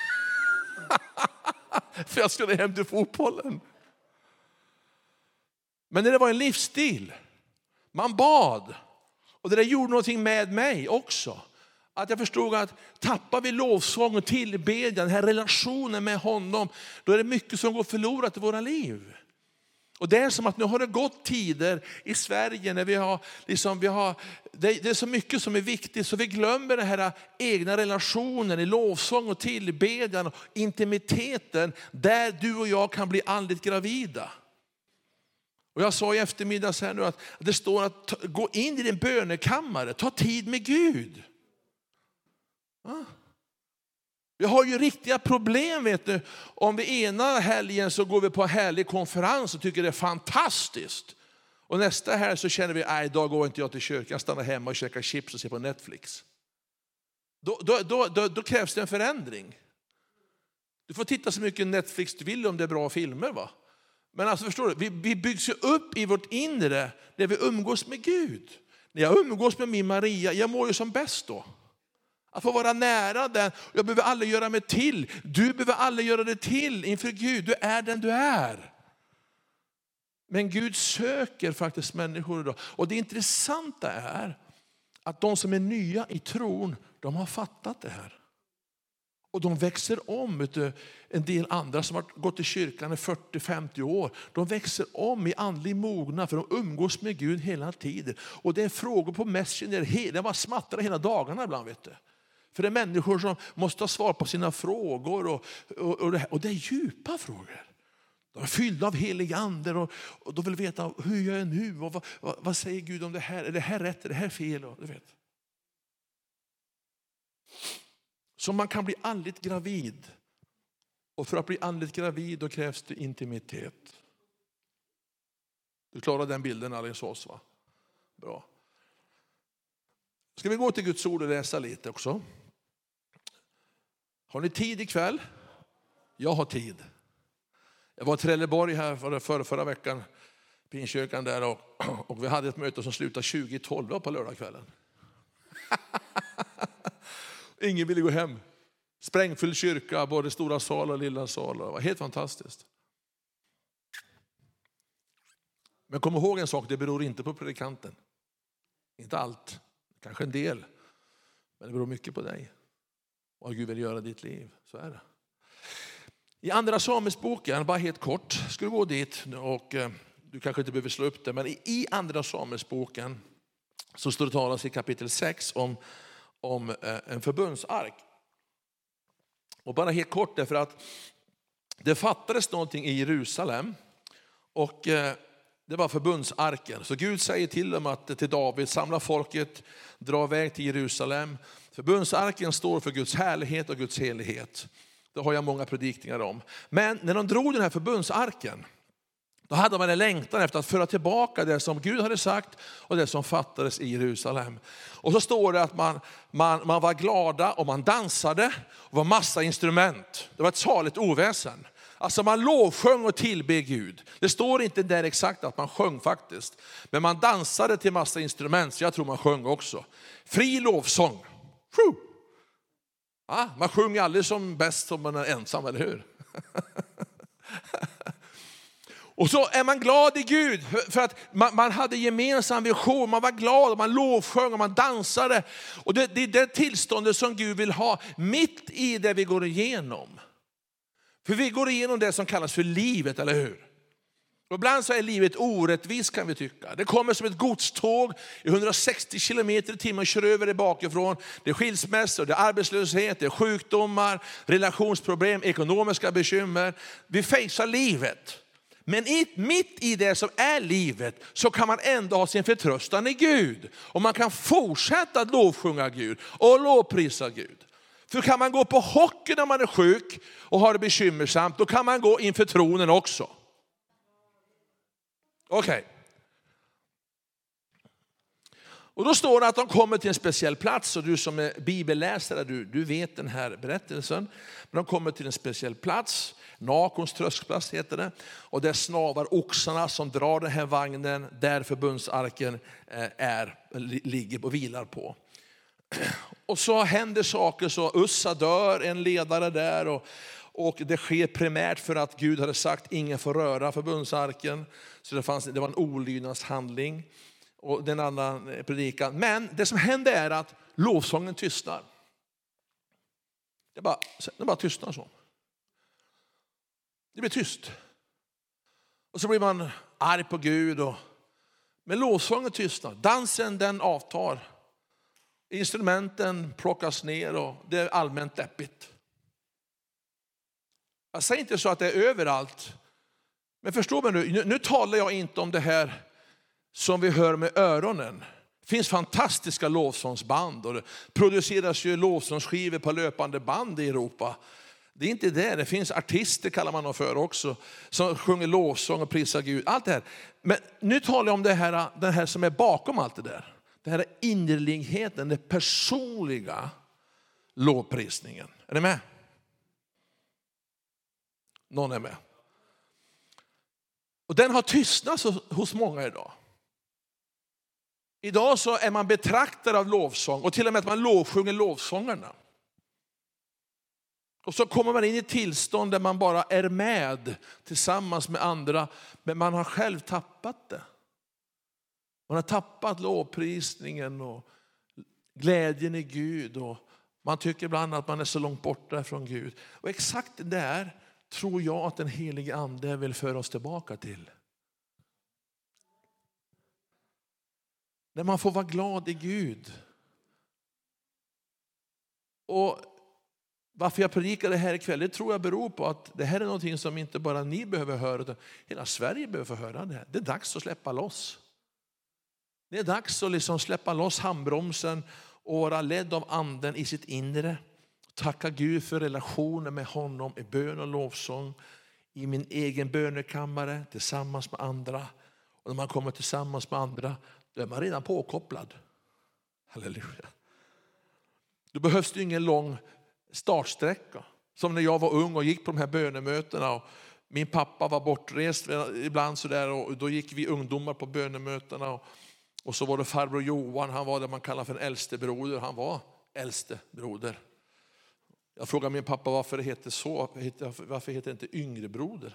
För jag skulle hem till fotbollen. Men det var en livsstil. Man bad. Och det där gjorde någonting med mig också. Att jag förstod att tappar vi lovsång och tillbedjan, den här relationen med honom, då är det mycket som går förlorat i våra liv. Och det är som att nu har det gått tider i Sverige när det är så mycket som är viktigt så vi glömmer den här egna relationen i lovsång och tillbedjan och intimiteten där du och jag kan bli andligt gravida. Och jag sa i eftermiddag här nu att det står att gå in i din bönekammare, ta tid med Gud. Vi har ju riktiga problem, vet du. Om vi ena helgen så går vi på en härlig konferens och tycker det är fantastiskt. Och nästa helg så känner vi, nej, idag går inte jag till kyrkan, jag stannar hemma och käkar chips och ser på Netflix. Då krävs det en förändring. Du får titta så mycket Netflix du vill om det är bra filmer, va? Men alltså förstår du, vi byggs ju upp i vårt inre där vi umgås med Gud. När jag umgås med min Maria, jag mår ju som bäst då. Att få vara nära den. Jag behöver aldrig göra mig till. Du behöver aldrig göra det till inför Gud. Du är den du är. Men Gud söker faktiskt människor idag. Och det intressanta är att de som är nya i tron, de har fattat det här. Och de växer om. En del andra som har gått i kyrkan i 40-50 år. De växer om i andlig mogna för de umgås med Gud hela tiden. Och det är frågor på Messenger. Det var smattrar hela dagarna ibland, vet du. För det är människor som måste ha svar på sina frågor. Och det är djupa frågor. De är fyllda av helig ande och de vill veta hur jag är nu. Och vad säger Gud om det här? Är det här rätt? Är det här fel? Och, du vet. Så man kan bli andligt gravid. Och för att bli andligt gravid då krävs det intimitet. Du klarar den bilden Alingsås, va? Bra. Ska vi gå till Guds ord och läsa lite också? Har ni tid ikväll? Jag har tid. Jag var i Trelleborg här förra veckan. Pinkyrkan där och vi hade ett möte som slutade 20:12 på lördagskvällen. Ingen ville gå hem. Sprängfylld kyrka, både stora sal och lilla sal. Det var helt fantastiskt. Men kom ihåg en sak, det beror inte på predikanten. Inte allt, kanske en del. Men det beror mycket på dig. Vad Gud vill göra i ditt liv, så är det. I andra Samuelsboken, bara helt kort, ska du gå dit och du kanske inte behöver slå upp det. Men i andra Samuelsboken så står det talas i kapitel 6 om en förbundsark. Och bara helt kort därför att det fattades någonting i Jerusalem och det var förbundsarken. Så Gud säger till dem till David, samla folket, dra iväg till Jerusalem. Förbundsarken står för Guds härlighet och Guds helighet. Det har jag många predikningar om. Men när de drog den här förbundsarken, då hade man en längtan efter att föra tillbaka det som Gud hade sagt och det som fattades i Jerusalem. Och så står det att man var glada och man dansade och var massa instrument. Det var ett saligt oväsen. Alltså man lovsjöng och tillbe Gud. Det står inte där exakt att man sjöng faktiskt. Men man dansade till massa instrument, så jag tror man sjöng också. Fri lovsång. Ja, man sjunger aldrig som bäst som man är ensam, eller hur? Och så är man glad i Gud för att man hade gemensam vision. Man var glad och man lovsjöng och man dansade. Och det är det tillståndet som Gud vill ha mitt i det vi går igenom. För vi går igenom det som kallas för livet, eller hur? Och ibland så är livet orättvist, kan vi tycka. Det kommer som ett godståg i 160 kilometer i timmen och kör över det bakifrån. Det är skilsmässor, det är arbetslöshet, det är sjukdomar, relationsproblem, ekonomiska bekymmer. Vi fejsar livet. Men mitt i det som är livet så kan man ändå ha sin förtröstan i Gud. Och man kan fortsätta att lovsjunga Gud och lovprisa Gud. För kan man gå på hockey när man är sjuk och har det bekymmersamt, då kan man gå inför tronen också. Okej. Och då står det att de kommer till en speciell plats, och du som är bibelläsare, du vet den här berättelsen. Men de kommer till en speciell plats, Nakons tröskplats heter det. Och där snavar oxarna som drar den här vagnen där förbundsarken ligger och vilar på. Och så händer saker, så Ussa dör, en ledare där, och det sker primärt för att Gud hade sagt ingen får röra förbundsarken. Så det var en olydnadshandling. Och den andra predikan. Men det som händer är att lovsången tystnar. Det bara tystnar så. Det blir tyst. Och så blir man arg på Gud. Men lovsången tystnar. Dansen den avtar. Instrumenten plockas ner och det är allmänt deppigt. Jag säger inte så att det är överallt. Men förstår man nu talar jag inte om det här som vi hör med öronen. Det finns fantastiska lovsångsband och det produceras ju lovsångsskivor på löpande band i Europa. Det är inte det. Det finns artister, kallar man dem för också, som sjunger lovsång och prisar Gud. Allt det här. Men nu talar jag om det här som är bakom allt det där. Det här är innerligheten, den personliga lovprisningen. Är ni med? Någon är med. Och den har tystnat hos många idag. Idag så är man betraktad av lovsång och till och med att man lovsjunger lovsångarna. Och så kommer man in i ett tillstånd där man bara är med tillsammans med andra, men man har själv tappat det. Man har tappat lovprisningen och glädjen i Gud, och man tycker ibland att man är så långt borta från Gud. Och exakt det där tror jag att den helige ande vill föra oss tillbaka till. När man får vara glad i Gud. Och varför jag predikar det här ikväll, det tror jag beror på att det här är någonting som inte bara ni behöver höra, utan hela Sverige behöver få höra det här. Det är dags att släppa loss. Det är dags att liksom släppa loss handbromsen och vara ledd av anden i sitt inre. Tacka Gud för relationen med honom i bön och lovsång. I min egen bönekammare tillsammans med andra. Och när man kommer tillsammans med andra, då är man redan påkopplad. Halleluja. Då behövs det ingen lång startsträcka. Som när jag var ung och gick på de här bönemötena. Och min pappa var bortrest ibland sådär, och då gick vi ungdomar på bönemötena. Och så var det farbror Johan, han var det man kallar för en äldste broder. Han var äldste broder. Jag frågade min pappa varför det heter så. Varför heter det inte yngre broder?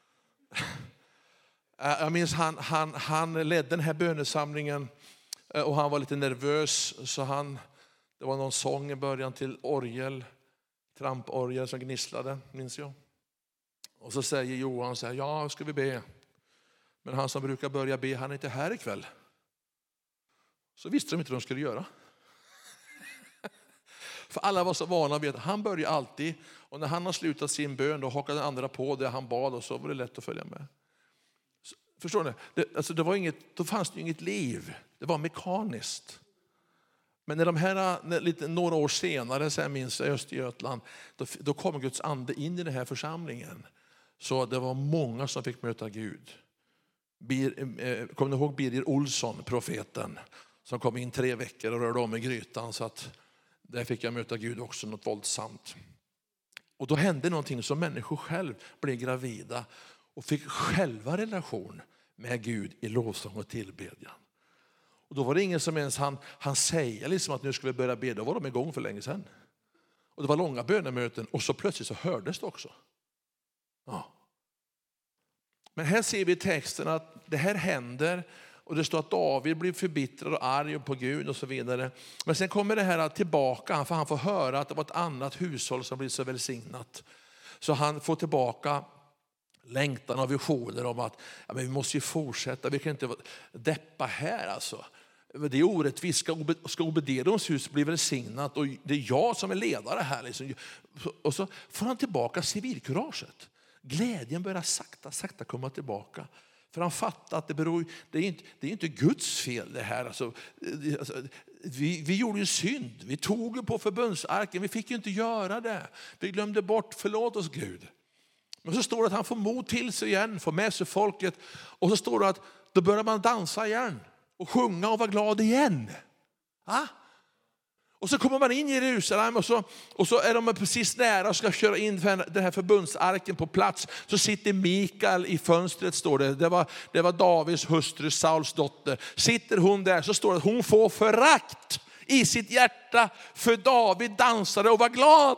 Jag minns han ledde den här bönesamlingen och han var lite nervös. Så det var någon sång i början till orgel, tramporgel som gnisslade, minns jag. Och så säger Johan så här, ja ska vi be. Men han som brukar börja be, han är inte här ikväll. Så visste de inte vad de skulle göra. För alla var så vana vid att han börjar alltid. Och när han har slutat sin bön, då hakade den andra på det han bad, och så var det lätt att följa med. Så, förstår ni? Då fanns det inget liv. Det var mekaniskt. Men när några år senare, så jag minns i Östergötland, då kom Guds ande in i den här församlingen. Så det var många som fick möta Gud. Kommer ni ihåg Birger Olsson, profeten, som kom in 3 veckor och rörde om i grytan, så att där fick jag möta Gud också, något våldsamt. Och då hände någonting som människor själv blev gravida och fick själva relation med Gud i lovsång och tillbedjan. Och då var det ingen som ens han säger liksom att nu ska vi börja be. Då var de igång för länge sedan. Och det var långa bönemöten, och så plötsligt så hördes det också. Ja. Men här ser vi i texten att det här händer. Och det står att David blir förbittrad och arg på Gud och så vidare. Men sen kommer det här tillbaka, för han får höra att det var ett annat hushåll som blir så välsignat. Så han får tillbaka längtan och visioner om att men vi måste ju fortsätta. Vi kan inte deppa här alltså. Det är orättvist. Ska Obed-Edoms hus bli välsignat och det är jag som är ledare här. Liksom. Och så får han tillbaka civilkuraget. Glädjen börjar sakta komma tillbaka. För han fattar att det är inte Guds fel det här. Alltså, vi gjorde ju synd. Vi tog ju på förbundsarken. Vi fick ju inte göra det. Vi glömde bort, förlåt oss Gud. Men så står det att han får mod till sig igen. Får med sig folket. Och så står det att då börjar man dansa igen. Och sjunga och vara glad igen. Ja? Och så kommer man in i Jerusalem och så är de precis nära och ska köra in den här förbundsarken på plats. Så sitter Mikael i fönstret, står det. Det var Davids hustru, Sauls dotter. Sitter hon där så står det att hon får förakt i sitt hjärta för David dansade och var glad.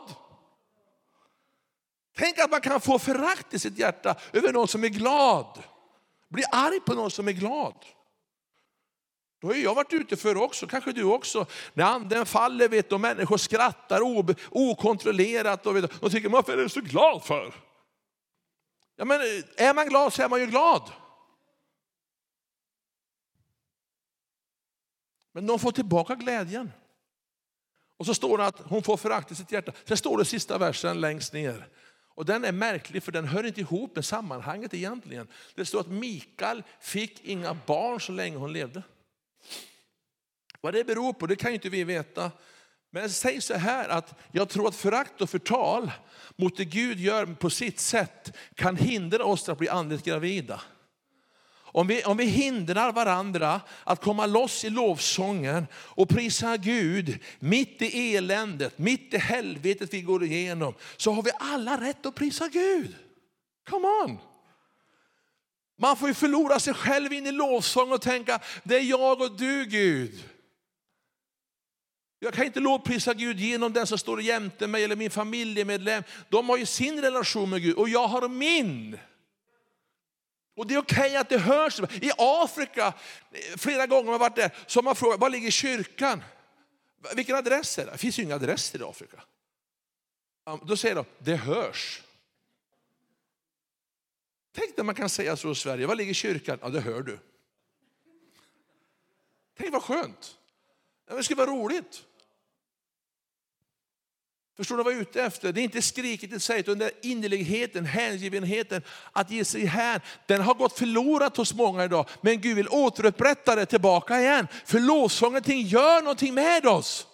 Tänk att man kan få förakt i sitt hjärta över någon som är glad. Bli arg på någon som är glad. Då har jag varit ute för också, kanske du också. När anden faller, vet du, människor skrattar okontrollerat. Och de tycker, varför är du så glad för? Ja, men är man glad så är man ju glad. Men de får tillbaka glädjen. Och så står det att hon får förakt i sitt hjärta. Sen står det sista versen längst ner. Och den är märklig för den hör inte ihop med sammanhanget egentligen. Det står att Mikael fick inga barn så länge hon levde. Vad det beror på, det kan inte vi veta. Men säg så här att jag tror att förakt och förtal mot det Gud gör på sitt sätt kan hindra oss att bli andligt gravida. Om vi hindrar varandra att komma loss i lovsången och prisa Gud mitt i eländet, mitt i helvetet vi går igenom, så har vi alla rätt att prisa Gud. Come on! Man får ju förlora sig själv in i lovsång och tänka, det är jag och du Gud. Jag kan inte lovprisa Gud genom den som står jämte mig eller min familjemedlem. De har ju sin relation med Gud och jag har min. Och det är okej att det hörs. I Afrika, flera gånger har jag varit där, så har man frågat, var ligger kyrkan? Vilken adress är det? Det finns ju inga adresser i Afrika. Då säger de, det hörs. Tänk när man kan säga så i Sverige, var ligger kyrkan? Ja, det hör du. Tänk vad skönt. Det skulle vara roligt. Förstår du vad jag är ute efter? Det är inte skrikigt i sig, utan den där innerligheten, hängivenheten att ge sig här, den har gått förlorat hos många idag. Men Gud vill återupprätta det tillbaka igen. För lovsången gör någonting med oss.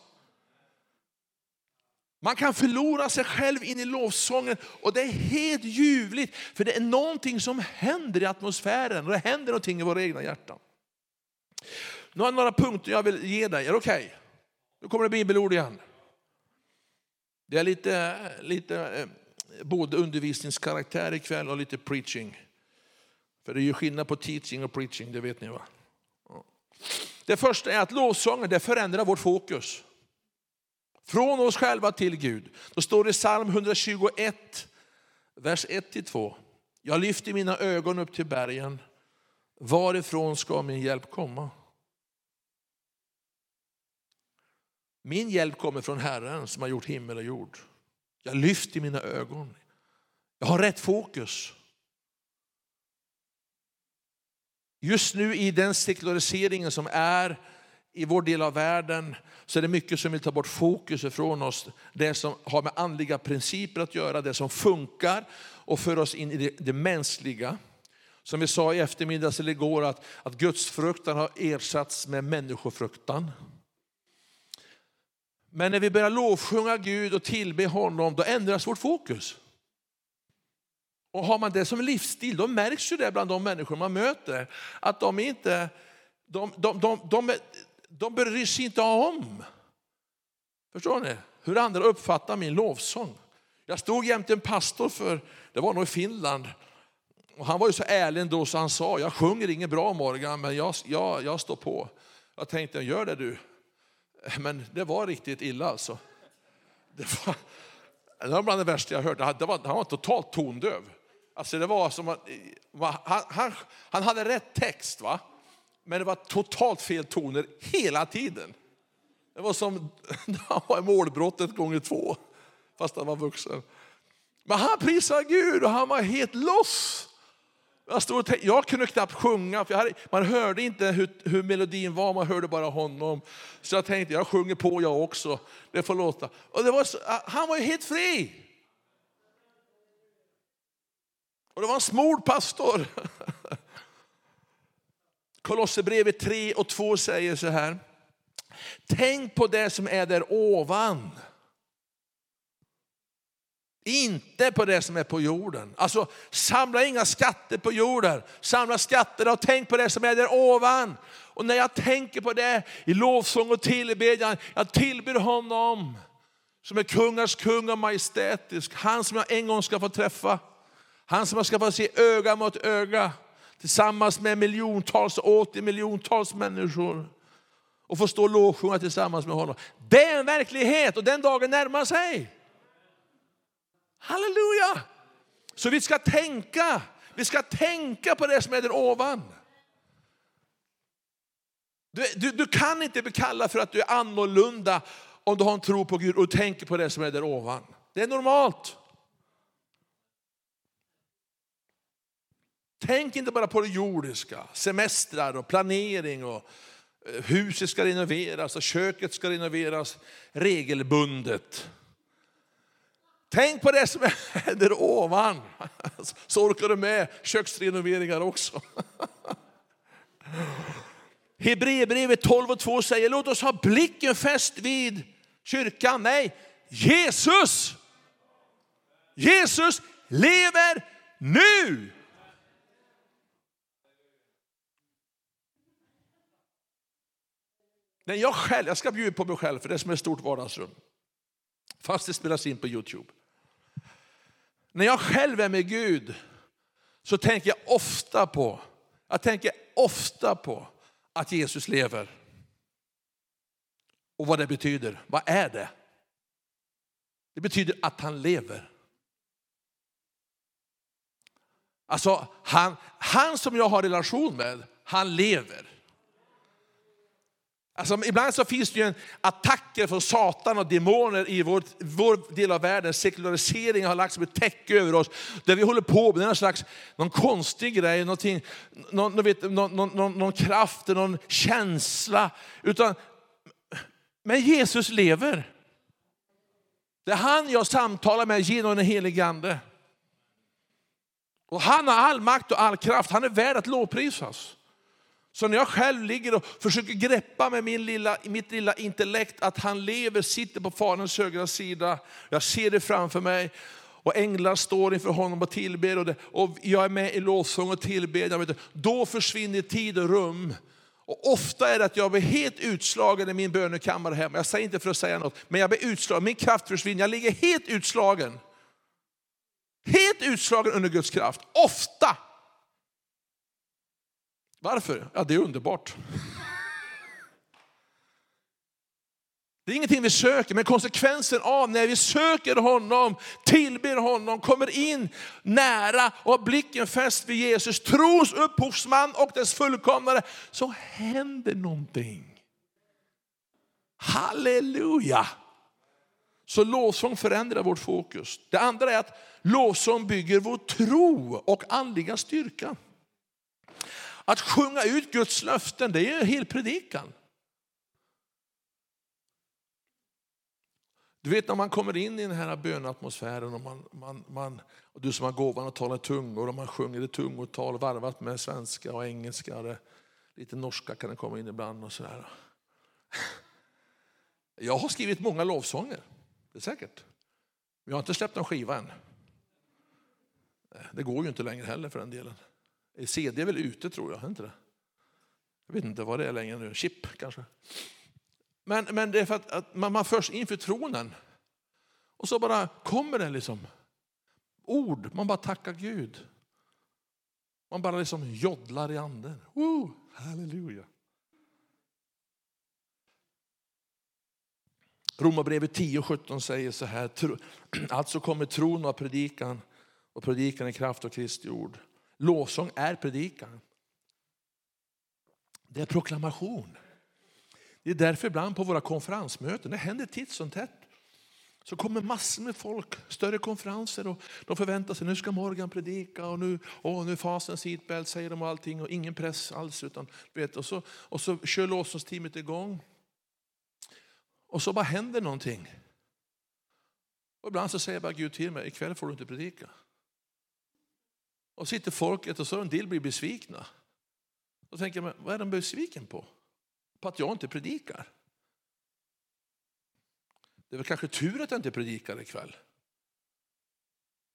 Man kan förlora sig själv in i lovsången och det är helt ljuvligt. För det är någonting som händer i atmosfären och det händer någonting i våra egna hjärtan. Nu har jag några punkter jag vill ge dig. Är det okej? Nu kommer det bibelord igen. Det är lite både undervisningskaraktär ikväll och lite preaching. För det är ju skillnad på teaching och preaching, det vet ni va? Det första är att lovsången, det förändrar vårt fokus. Från oss själva till Gud. Då står det i psalm 121, vers 1-2. Jag lyfter mina ögon upp till bergen. Varifrån ska min hjälp komma? Min hjälp kommer från Herren som har gjort himmel och jord. Jag lyfter mina ögon. Jag har rätt fokus. Just nu i den sekulariseringen som är i vår del av världen så är det mycket som vill ta bort fokus ifrån oss. Det som har med andliga principer att göra, det som funkar och för oss in i det mänskliga. Som vi sa i eftermiddags eller igår att Guds fruktan har ersatts med människofruktan. Men när vi börjar lovsjunga Gud och tillbe honom, då ändras vårt fokus. Och har man det som livsstil, då märks ju det bland de människor man möter. Att de inte, de bryr sig inte om. Förstår ni? Hur andra uppfattar min lovsång. Jag stod jämte en pastor för, det var nog i Finland. Och han var ju så ärlig då så han sa, jag sjunger inget bra Morgan, men jag står på. Jag tänkte, gör det du. Men det var riktigt illa alltså. Det var bland det värsta jag hörde. Han var totalt tondöv. Alltså det var som att han hade rätt text va. Men det var totalt fel toner hela tiden. Det var som han var i målbrottet gånger 2. Fast han var vuxen. Men han prisade Gud och han var helt loss. Jag kunde knappt sjunga, för man hörde inte hur melodin var, man hörde bara honom. Så jag tänkte, jag sjunger på jag också, det får låta. Och han var ju helt fri. Och det var en smord pastor. Kolosserbrevet 3:2 säger så här. Tänk på det som är där ovan. Inte på det som är på jorden. Alltså samla inga skatter på jorden. Samla skatter och tänk på det som är där ovan. Och när jag tänker på det i lovsång och tillbedjan, jag tillber honom som är kungars kung och majestätisk. Han som jag en gång ska få träffa. Han som jag ska få se öga mot öga. Tillsammans med miljontals och åter miljontals människor. Och få stå och lovsjunga tillsammans med honom. Det är en verklighet och den dagen närmar sig. Halleluja! Så vi ska tänka på det som är där ovan. Du kan inte bli kallad för att du är annorlunda om du har en tro på Gud och tänker på det som är där ovan. Det är normalt. Tänk inte bara på det jordiska, semestrar och planering och huset ska renoveras och köket ska renoveras regelbundet. Tänk på det som är där ovan. Så orkar du med köksrenoveringar också. Hebreerbrevet 12:2 säger, låt oss ha blicken fäst vid kyrkan. Nej, Jesus. Jesus lever nu. När jag ska bjuda på mig själv för det som är ett stort vardagsrum. Fast det spelas in på YouTube. När jag själv är med Gud så tänker jag ofta på att Jesus lever. Och vad det betyder. Vad är det? Det betyder att han lever. Alltså han som jag har relation med, han lever. Alltså, ibland så finns det ju en attacker från Satan och demoner i vår del av världen. Sekulariseringen har lagt som ett täcke över oss. Där vi håller på med någon konstig grej. Någon kraft, någon känsla. Men Jesus lever. Det är han jag samtalar med genom den helige ande. Och han har all makt och all kraft. Han är värd att lovprisas. Så när jag själv ligger och försöker greppa med mitt lilla intellekt att han lever, sitter på Faderns högra sida. Jag ser det framför mig. Och änglar står inför honom och tillber. Och jag är med i lovsång och tillbedjan. Då försvinner tid och rum. Och ofta är det att jag blir helt utslagen i min bönekammare hemma. Jag säger inte för att säga något. Men jag blir utslagen. Min kraft försvinner. Jag ligger helt utslagen. Helt utslagen under Guds kraft. Ofta. Varför? Ja, det är underbart. Det är ingenting vi söker, men konsekvensen av när vi söker honom, tillber honom, kommer in nära och har blicken fäst vid Jesus, trons upphovsman och dess fullkomnare, så händer någonting. Halleluja! Så lovsång förändrar vårt fokus. Det andra är att lovsång bygger vår tro och andliga styrka. Att sjunga ut Guds löften, det är ju en hel predikan. Du vet när man kommer in i den här bönatmosfären och du som har gåvan att tala tungor och man sjunger i tungotal varvat med svenska och engelska. Lite norska kan det komma in ibland och sådär. Jag har skrivit många lovsånger, det är säkert. Men jag har inte släppt någon skiva än. Det går ju inte längre heller för den delen. CD är väl ute tror jag, inte det? Jag vet inte vad det är längre nu. Chip kanske. Men det är för att man förs inför tronen. Och så bara kommer det liksom ord. Man bara tackar Gud. Man bara liksom joddlar i anden. Halleluja. Romarbrevet 10:17 säger så här. Alltså kommer tron av predikan och predikan i kraft av Kristi ord. Lovsång är predikan. Det är proklamation. Det är därför ibland på våra konferensmöten, det händer titt som tätt, så kommer massor med folk, större konferenser och de förväntar sig, nu ska Morgan predika och nu fasen seatbelt säger de och allting och ingen press alls utan vet, och så kör lovsångsteamet igång. Och så bara händer någonting. Och ibland så säger bara Gud till mig, ikväll får du inte predika. Och sitter folket och så en del blir besvikna. Då tänker jag, vad är de besviken på? På att jag inte predikar. Det är väl kanske tur att jag inte predikar ikväll.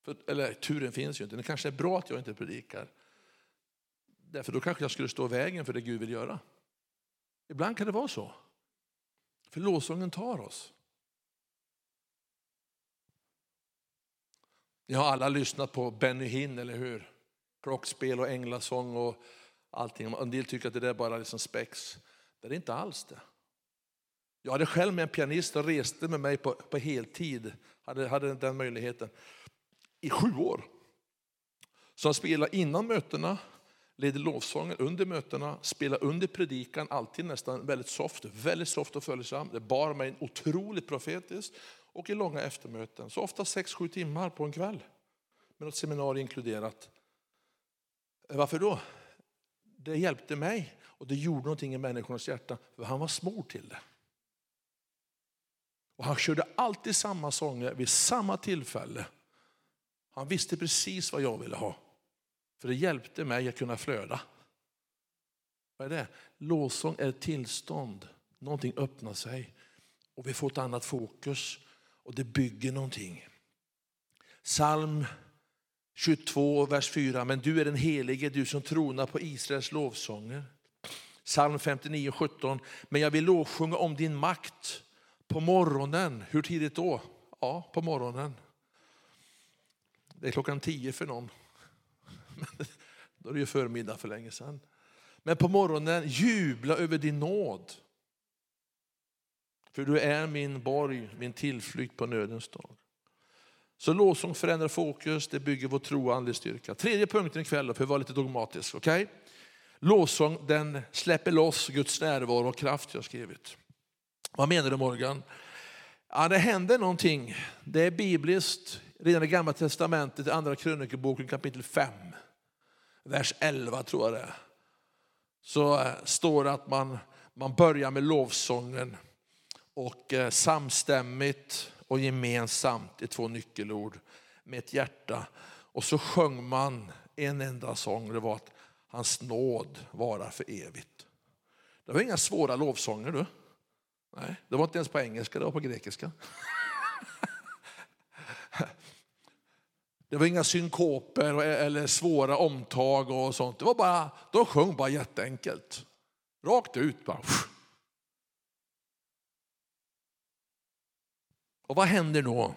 Eller turen finns ju inte. Det kanske är bra att jag inte predikar. Därför då kanske jag skulle stå i vägen för det Gud vill göra. Ibland kan det vara så. För lovsången tar oss. Ni har alla lyssnat på Benny Hinn, eller hur? Klockspel och änglasång och allting. En del tycker att det är bara liksom spex. Det är inte alls det. Jag hade själv med en pianist och reste med mig på heltid. Hade den möjligheten. I 7 år. Så han spelade innan mötena, ledde lovsången under mötena, spelade under predikan, alltid nästan väldigt soft och följsam. Det bar mig en otroligt profetiskt och i långa eftermöten. Så ofta 6-7 timmar på en kväll. Med något seminarium inkluderat. Varför då? Det hjälpte mig och det gjorde någonting i människornas hjärta. För han var smord till det. Och han körde alltid samma sånger vid samma tillfälle. Han visste precis vad jag ville ha. För det hjälpte mig att kunna flöda. Vad är det? Lovsång är ett tillstånd. Någonting öppnar sig. Och vi får ett annat fokus. Och det bygger någonting. Psalm 22, vers 4. Men du är den helige, du som tronar på Israels lovsånger. Psalm 59, 17. Men jag vill lovsjunga om din makt på morgonen. Hur tidigt då? Ja, på morgonen. Det är 10:00 för någon. Då är det ju förmiddag för länge sedan. Men på morgonen jubla över din nåd. För du är min borg, min tillflykt på nödens dag. Så lovsång förändrar fokus, det bygger vår tro och andlig styrka. 3:e punkten ikväll, för att vara lite dogmatisk. Okay? Lovsång, den släpper loss Guds närvaro och kraft, jag har skrivit. Vad menar du, Morgan? Ja, det händer någonting. Det är bibliskt. Redan i Gamla testamentet, andra krönikeboken kapitel 5. Vers 11 tror jag det är. Så står det att man börjar med lovsången. Och samstämmigt och gemensamt är 2 nyckelord med ett hjärta. Och så sjöng man en enda sång. Det var att hans nåd varar för evigt. Det var inga svåra lovsånger du. Nej, det var inte ens på engelska, det var på grekiska. Det var inga synkoper eller svåra omtag och sånt. Det var bara, de sjöng bara jätteenkelt. Rakt ut bara. Och vad händer då?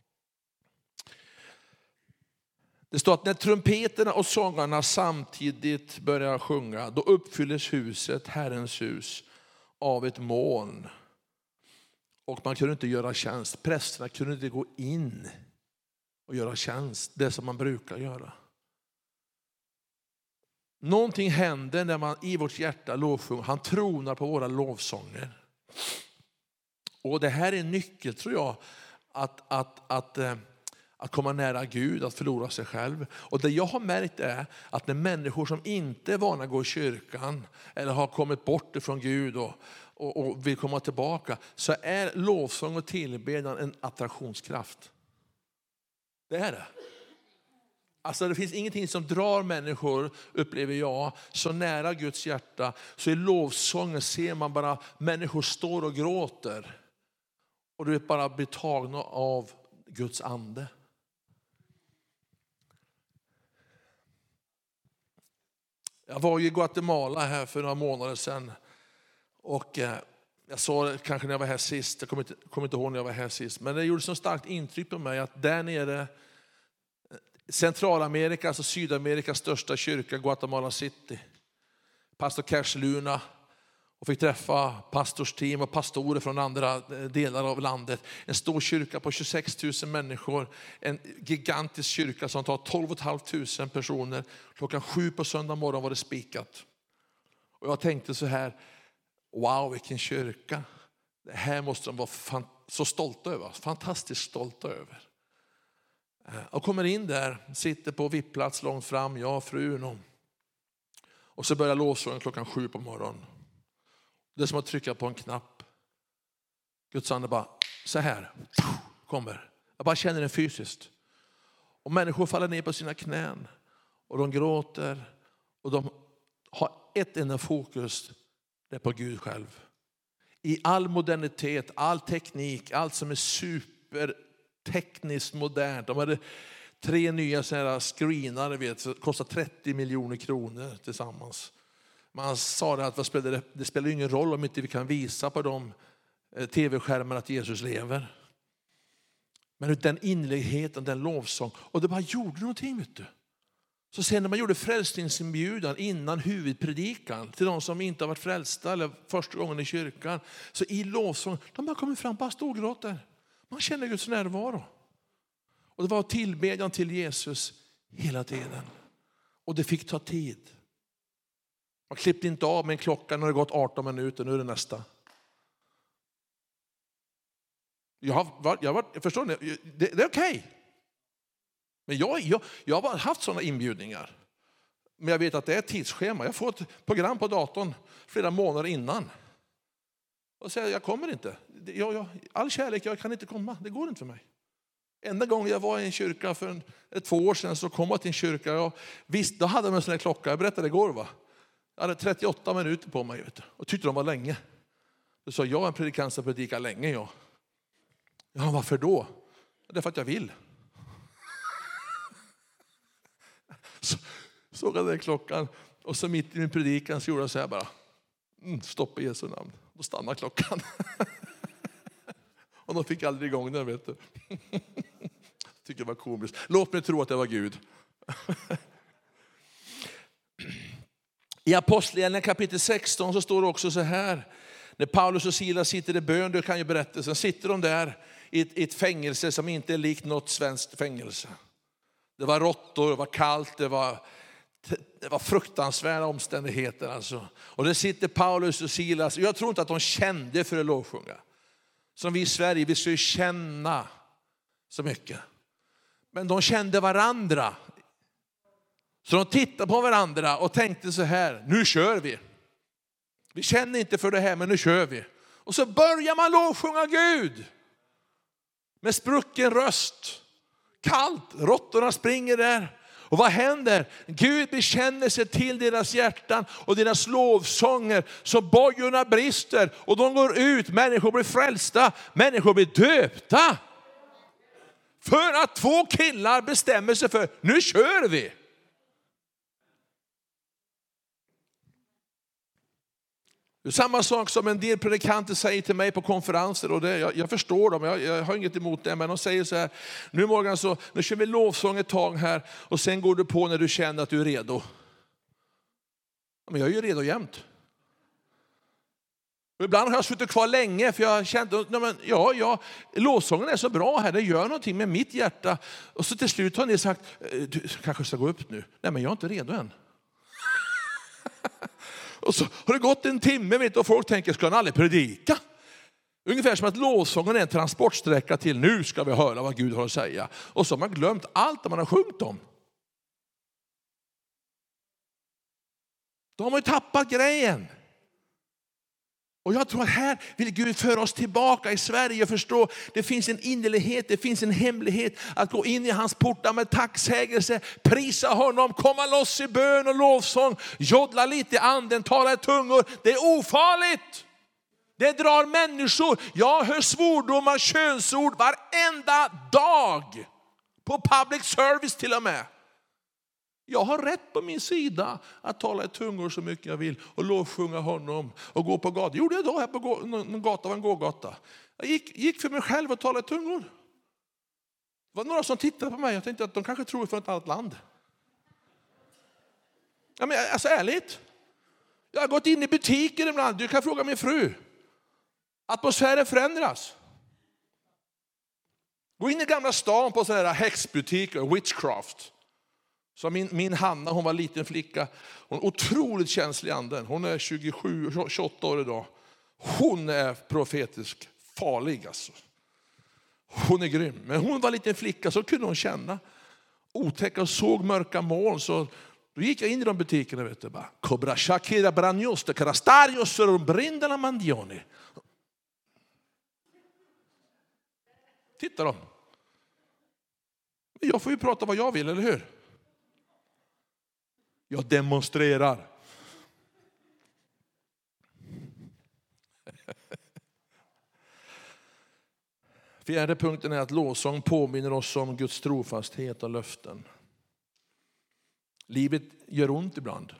Det står att när trumpeterna och sångarna samtidigt börjar sjunga, då uppfylles huset, Herrens hus, av ett moln. Och man kunde inte göra tjänst. Prästerna kunde inte gå in och göra tjänst, det som man brukar göra. Någonting händer när man i vårt hjärta lovsjunger. Han tronar på våra lovsånger. Och det här är en nyckel, tror jag, att komma nära Gud, att förlora sig själv. Och det jag har märkt är att när människor som inte är vana att gå i kyrkan eller har kommit bort ifrån Gud och vill komma tillbaka, så är lovsång och tillbedjan en attraktionskraft. Det är det. Alltså det finns ingenting som drar människor, upplever jag, så nära Guds hjärta. Så i lovsången ser man bara människor står och gråter. Och du vet, bara blir tagna av Guds ande. Jag var i Guatemala här för några månader sedan. Och jag sa det kanske när jag var här sist. Jag kommer inte ihåg när jag var här sist. Men det gjorde så starkt intryck på mig att där nere, Centralamerika, alltså Sydamerikas största kyrka, Guatemala City. Pastor Cash Luna. Och fick träffa pastorsteam och pastorer från andra delar av landet. En stor kyrka på 26 000 människor. En gigantisk kyrka som tar 12 500 personer. 7:00 på söndag morgon var det spikat. Och jag tänkte så här, wow, vilken kyrka. Det här måste de vara så stolta över. Fantastiskt stolta över. Och kommer in där, sitter på vippplats långt fram, jag och frun. Och så börjar lovsången 7:00 på morgonen. Det är som att trycka på en knapp. Guds ande bara så här kommer. Jag bara känner det fysiskt. Och människor faller ner på sina knän. Och de gråter. Och de har ett enda fokus. Det är på Gud själv. I all modernitet, all teknik, allt som är supertekniskt modernt. De hade 3 nya sådana här screenare, vet, kostar 30 miljoner kronor tillsammans. Man sa det att det spelar ingen roll om inte vi kan visa på de tv-skärmarna att Jesus lever. Men den inläggheten, den lovsång. Och det bara gjorde någonting, vet du. Så sen när man gjorde frälsningsinbjudan innan huvudpredikan till de som inte har varit frälsta eller första gången i kyrkan. Så i lovsång, de bara kommer fram, bara storgråter. Man känner Guds närvaro. Och det var tillbedjan till Jesus hela tiden. Och det fick ta tid. Man klippte inte av med en klocka när det gått 18 minuter, nu är det nästa. Jag förstår ni, det är okej. Men jag har haft sådana inbjudningar. Men jag vet att det är ett tidsschema. Jag får ett program på datorn flera månader innan. Och säger jag kommer inte. All kärlek, jag kan inte komma. Det går inte för mig. Enda gången jag var i en kyrka för 2 år sedan så kom jag till en kyrka. Och visst, då hade de en sån här klocka. Jag berättade igår, va? Jag hade 38 minuter på mig, vet du, och tyckte de var länge. Då sa jag, en predikant som predikar länge, ja. Ja, varför då? Det är för att jag vill. Så såg jag den klockan och så mitt i min predikan så gjorde jag så här bara. Stopp i Jesu namn. Då stannade klockan. Och de fick aldrig igång den, vet du. Tycker det var komiskt. Låt mig tro att det var Gud. I Apostlagärningarna kapitel 16 så står det också så här. När Paulus och Silas sitter i bön, du kan ju berätta, så sitter de där i ett fängelse som inte är likt något svenskt fängelse. Det var råttor, det var kallt, det var fruktansvärda omständigheter. Alltså. Och det sitter Paulus och Silas. Jag tror inte att de kände för att lovsjunga. Som vi i Sverige, vi ska ju känna så mycket. Men de kände varandra. Så de tittade på varandra och tänkte så här, nu kör vi. Vi känner inte för det här, men nu kör vi. Och så börjar man lovsjunga Gud. Med sprucken röst. Kallt, råttorna springer där. Och vad händer? Gud bekänner sig till deras hjärtan och deras lovsånger. Så bojorna brister och de går ut. Människor blir frälsta. Människor blir döpta. För att 2 killar bestämmer sig för, nu kör vi. Det är samma sak som en del predikanter säger till mig på konferenser. Och jag förstår dem, jag har inget emot det. Men de säger så här, nu Morgan, så, nu kör vi lovsång ett tag här. Och sen går du på när du känner att du är redo. Men jag är ju redo jämt. Och ibland har jag suttit kvar länge för jag har känt, lovsången är så bra här. Det gör någonting med mitt hjärta. Och så till slut har ni sagt, du kanske ska gå upp nu. Nej, men jag är inte redo än. Och så har det gått en timme, vet du, och folk tänker, ska han aldrig predika? Ungefär som att lovsången är en transportsträcka till, nu ska vi höra vad Gud har att säga. Och så har man glömt allt det man har sjungit om. Då har man ju tappat grejen. Och jag tror att här vill Gud föra oss tillbaka i Sverige och förstå. Det finns en innerlighet, det finns en hemlighet. Att gå in i hans portar med tacksägelse. Prisa honom, komma loss i bön och lovsång. Jodla lite i anden, tala i tungor. Det är ofarligt. Det drar människor. Jag hör svordomar, könsord varenda dag. På public service till och med. Jag har rätt på min sida att tala i tungor så mycket jag vill och lovsjunga honom och gå på gatan. Gjorde jag då här på någon gata, var en gågata. Jag gick för mig själv och talade i tungor. Det var några som tittade på mig. Jag tänkte att de kanske tror från ett annat land. Ja, men alltså ärligt. Jag har gått in i butiker ibland. Du kan fråga min fru. Atmosfären förändras. Gå in i Gamla stan på sådana här häxbutiker, witchcraft. Så min Hanna, hon var en liten flicka. Hon är otroligt känslig anden. Hon är 27-28 år idag. Hon är profetisk farlig alltså. Hon är grym. Men hon var en liten flicka, så kunde hon känna otäcka och såg mörka moln. Så då gick jag in i de butikerna, vet du, bara. Cobra Shakira Branjos, de Carastarios och Brindala Mandioni. Titta då. Jag får ju prata vad jag vill, eller hur? Jag demonstrerar. Fjärde punkten är att lovsång påminner oss om Guds trofasthet och löften. Livet gör ont ibland.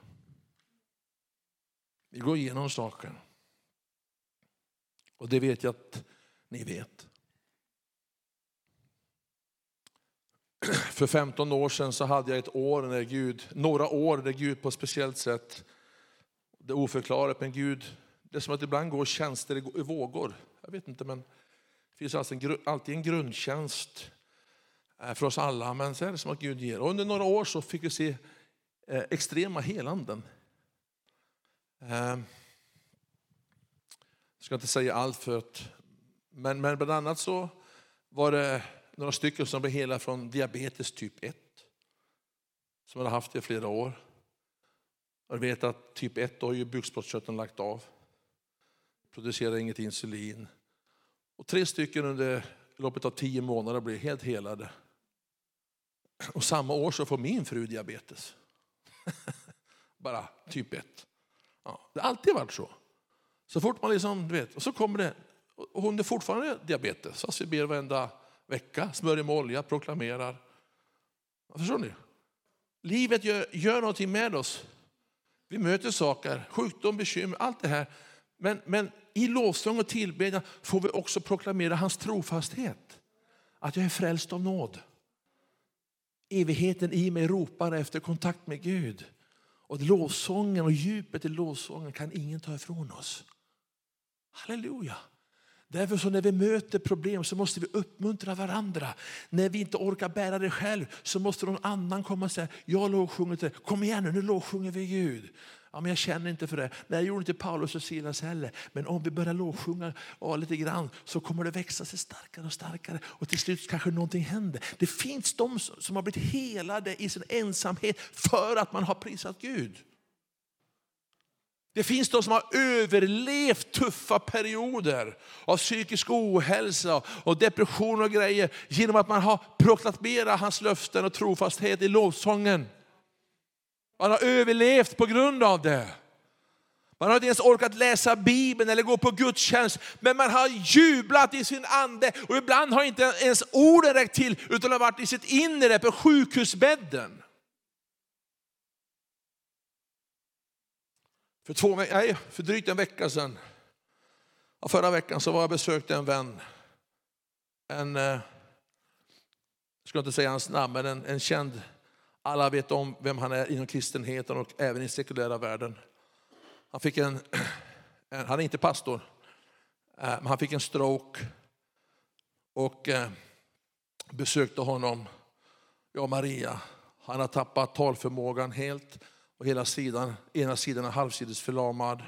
Vi går igenom saker. Och det vet jag att ni vet. För 15 år sedan så hade jag några år där Gud på ett speciellt sätt, det är oförklarat, men Gud, det är som att ibland går tjänster i vågor. Jag vet inte, men det finns alltid en grundtjänst för oss alla, men så är det som att Gud ger. Och under några år så fick vi se extrema helanden. Jag ska inte säga allt för att, men bland annat så var det några stycken som blev hela från diabetes typ 1. Som hade haft det i flera år. Jag vet att typ 1 då har ju bukspottkörteln lagt av. Producerar inget insulin. Och 3 stycken under loppet av 10 månader blev helt helade. Och samma år så får min fru diabetes. Bara typ 1. Ja, det har alltid varit så. Så fort man liksom, du vet, och så kommer det, och hon är fortfarande diabetes. Så vi ber varenda vecka, smörjer med olja, proklamerar. Förstår ni? Livet gör någonting med oss. Vi möter saker, sjukdom, bekymmer, allt det här. Men i lovsång och tillbedjan får vi också proklamera hans trofasthet. Att jag är frälst av nåd. Evigheten i mig ropar efter kontakt med Gud. Och lovsången och djupet i lovsången kan ingen ta ifrån oss. Halleluja. Därför så när vi möter problem så måste vi uppmuntra varandra. När vi inte orkar bära det själv så måste någon annan komma och säga, jag lovsjunger till dig. Kom igen nu lovsjunger vi Gud. Ja, men jag känner inte för det. Nej, jag gjorde inte Paulus och Silas heller. Men om vi börjar lovsjunga lite grann så kommer det växa sig starkare och starkare. Och till slut kanske någonting händer. Det finns de som har blivit helade i sin ensamhet för att man har prisat Gud. Det finns de som har överlevt tuffa perioder av psykisk ohälsa och depression och grejer genom att man har proklamerat hans löften och trofasthet i lovsången. Man har överlevt på grund av det. Man har inte ens orkat läsa Bibeln eller gå på gudstjänst, men man har jublat i sin ande och ibland har inte ens orden räckt till utan har varit i sitt inre på sjukhusbädden. För drygt en vecka sedan, förra veckan, så var jag besökte en vän. Jag ska inte säga hans namn, men en känd, alla vet om vem han är inom kristenheten och även i sekulära världen. Han är inte pastor, men han fick en stroke och besökte honom. Jag och Maria, han har tappat talförmågan helt. Och ena sidan är halvsidesförlamad.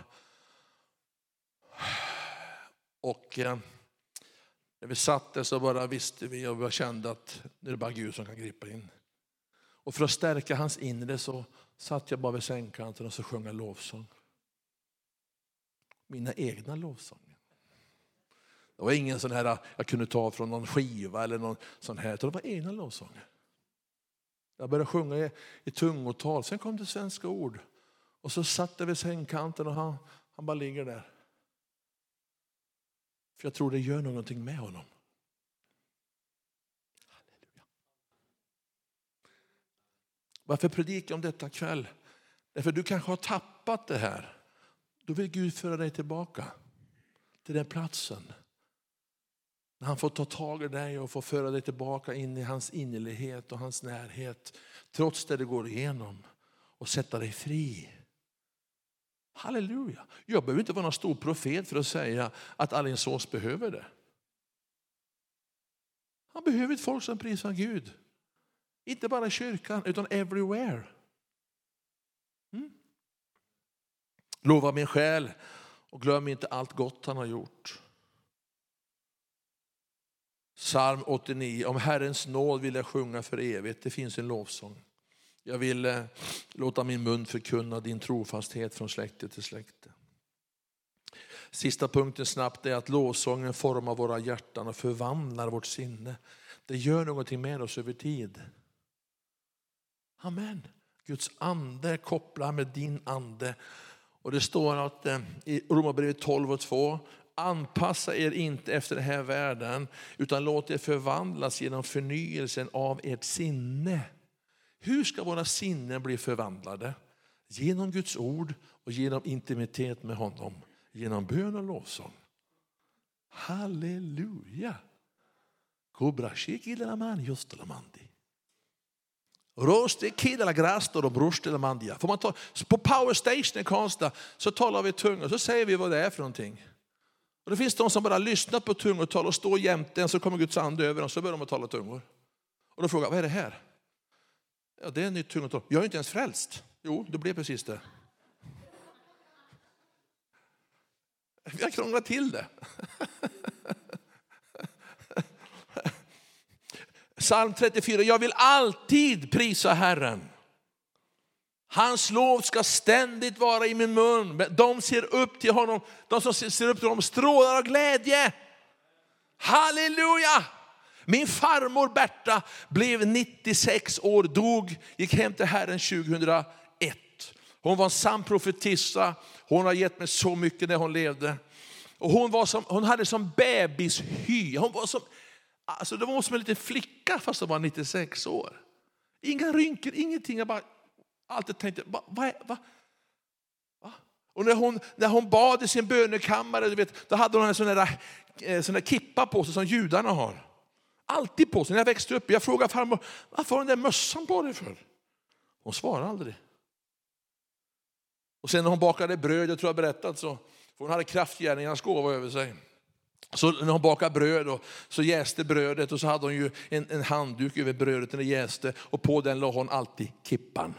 Och när vi satt där så bara visste vi och vi kände att det är bara Gud som kan gripa in. Och för att stärka hans inre så satt jag bara vid sängkanten och så sjöng jag lovsång. Mina egna lovsånger. Det var ingen sån här jag kunde ta från någon skiva eller någon sån här. Det var egna lovsånger. Jag började sjunga i tungotal. Sen kom det svenska ord. Och så satt jag vid sängkanten och han bara ligger där. För jag tror det gör någonting med honom. Halleluja. Varför predikar om detta kväll? Därför du kanske har tappat det här. Då vill Gud föra dig tillbaka till den platsen. När han får ta tag i dig och får föra dig tillbaka in i hans innerlighet och hans närhet. Trots det du går igenom. Och sätta dig fri. Halleluja. Jag behöver inte vara någon stor profet för att säga att Alingsås behöver det. Han behöver ett folk som prisar Gud. Inte bara i kyrkan utan everywhere. Lova min själ och glöm inte allt gott han har gjort. Psalm 89. Om Herrens nåd vill jag sjunga för evigt. Det finns en lovsång. Jag vill låta min mun förkunna din trofasthet från släkte till släkte. Sista punkten snabbt är att lovsången formar våra hjärtan och förvandlar vårt sinne. Det gör någonting med oss över tid. Amen. Guds ande kopplar med din ande. Och det står att i Romarbrevet 12:2 anpassa er inte efter den här världen, utan låt er förvandlas genom förnyelsen av ert sinne. Hur ska våra sinnen bli förvandlade? Genom Guds ord och genom intimitet med honom. Genom bön och lovsång. Halleluja. Cobra shikidelaman justelamandi. Roste kidela grastor och brostelamandia. Får man ta på Power Station i Karlstad så talar vi tungor, så säger vi vad det är för någonting. Och det finns de som bara lyssnar på tungotal och står jämte en, så kommer Guds ande över dem, så börjar de att tala tungor. Och då frågar, vad är det här? Ja, det är en nytt tungotal. Jag är inte ens frälst. Jo, det blev precis det. Jag krånglar till det. Psalm 34. Jag vill alltid prisa Herren. Hans lov ska ständigt vara i min mun. De ser upp till honom. De som ser upp till honom strålar av glädje. Halleluja! Min farmor Berta blev 96 år, dog, gick hem till Herren 2001. Hon var en sann profetissa. Hon har gett mig så mycket när hon levde. Och hon hade som bebishy. Hon var som, alltså det var som en liten flicka fast hon var 96 år. Inga rynkor, ingenting. Jag bara alltid tänkte, va? Och när hon bad i sin bönekammare, du vet, då hade hon en sån där kippa på sig som judarna har. Alltid på sig. När jag växte upp, jag frågade farmor, varför har den där mössan på dig för? Hon svarade aldrig. Och sen när hon bakade bröd, jag tror jag berättat så, för hon hade kraftgärningarnas gåva över sig. Så när hon bakade bröd då, så jäste brödet och så hade hon ju en handduk över brödet när det jäste. Och på den la hon alltid kippan.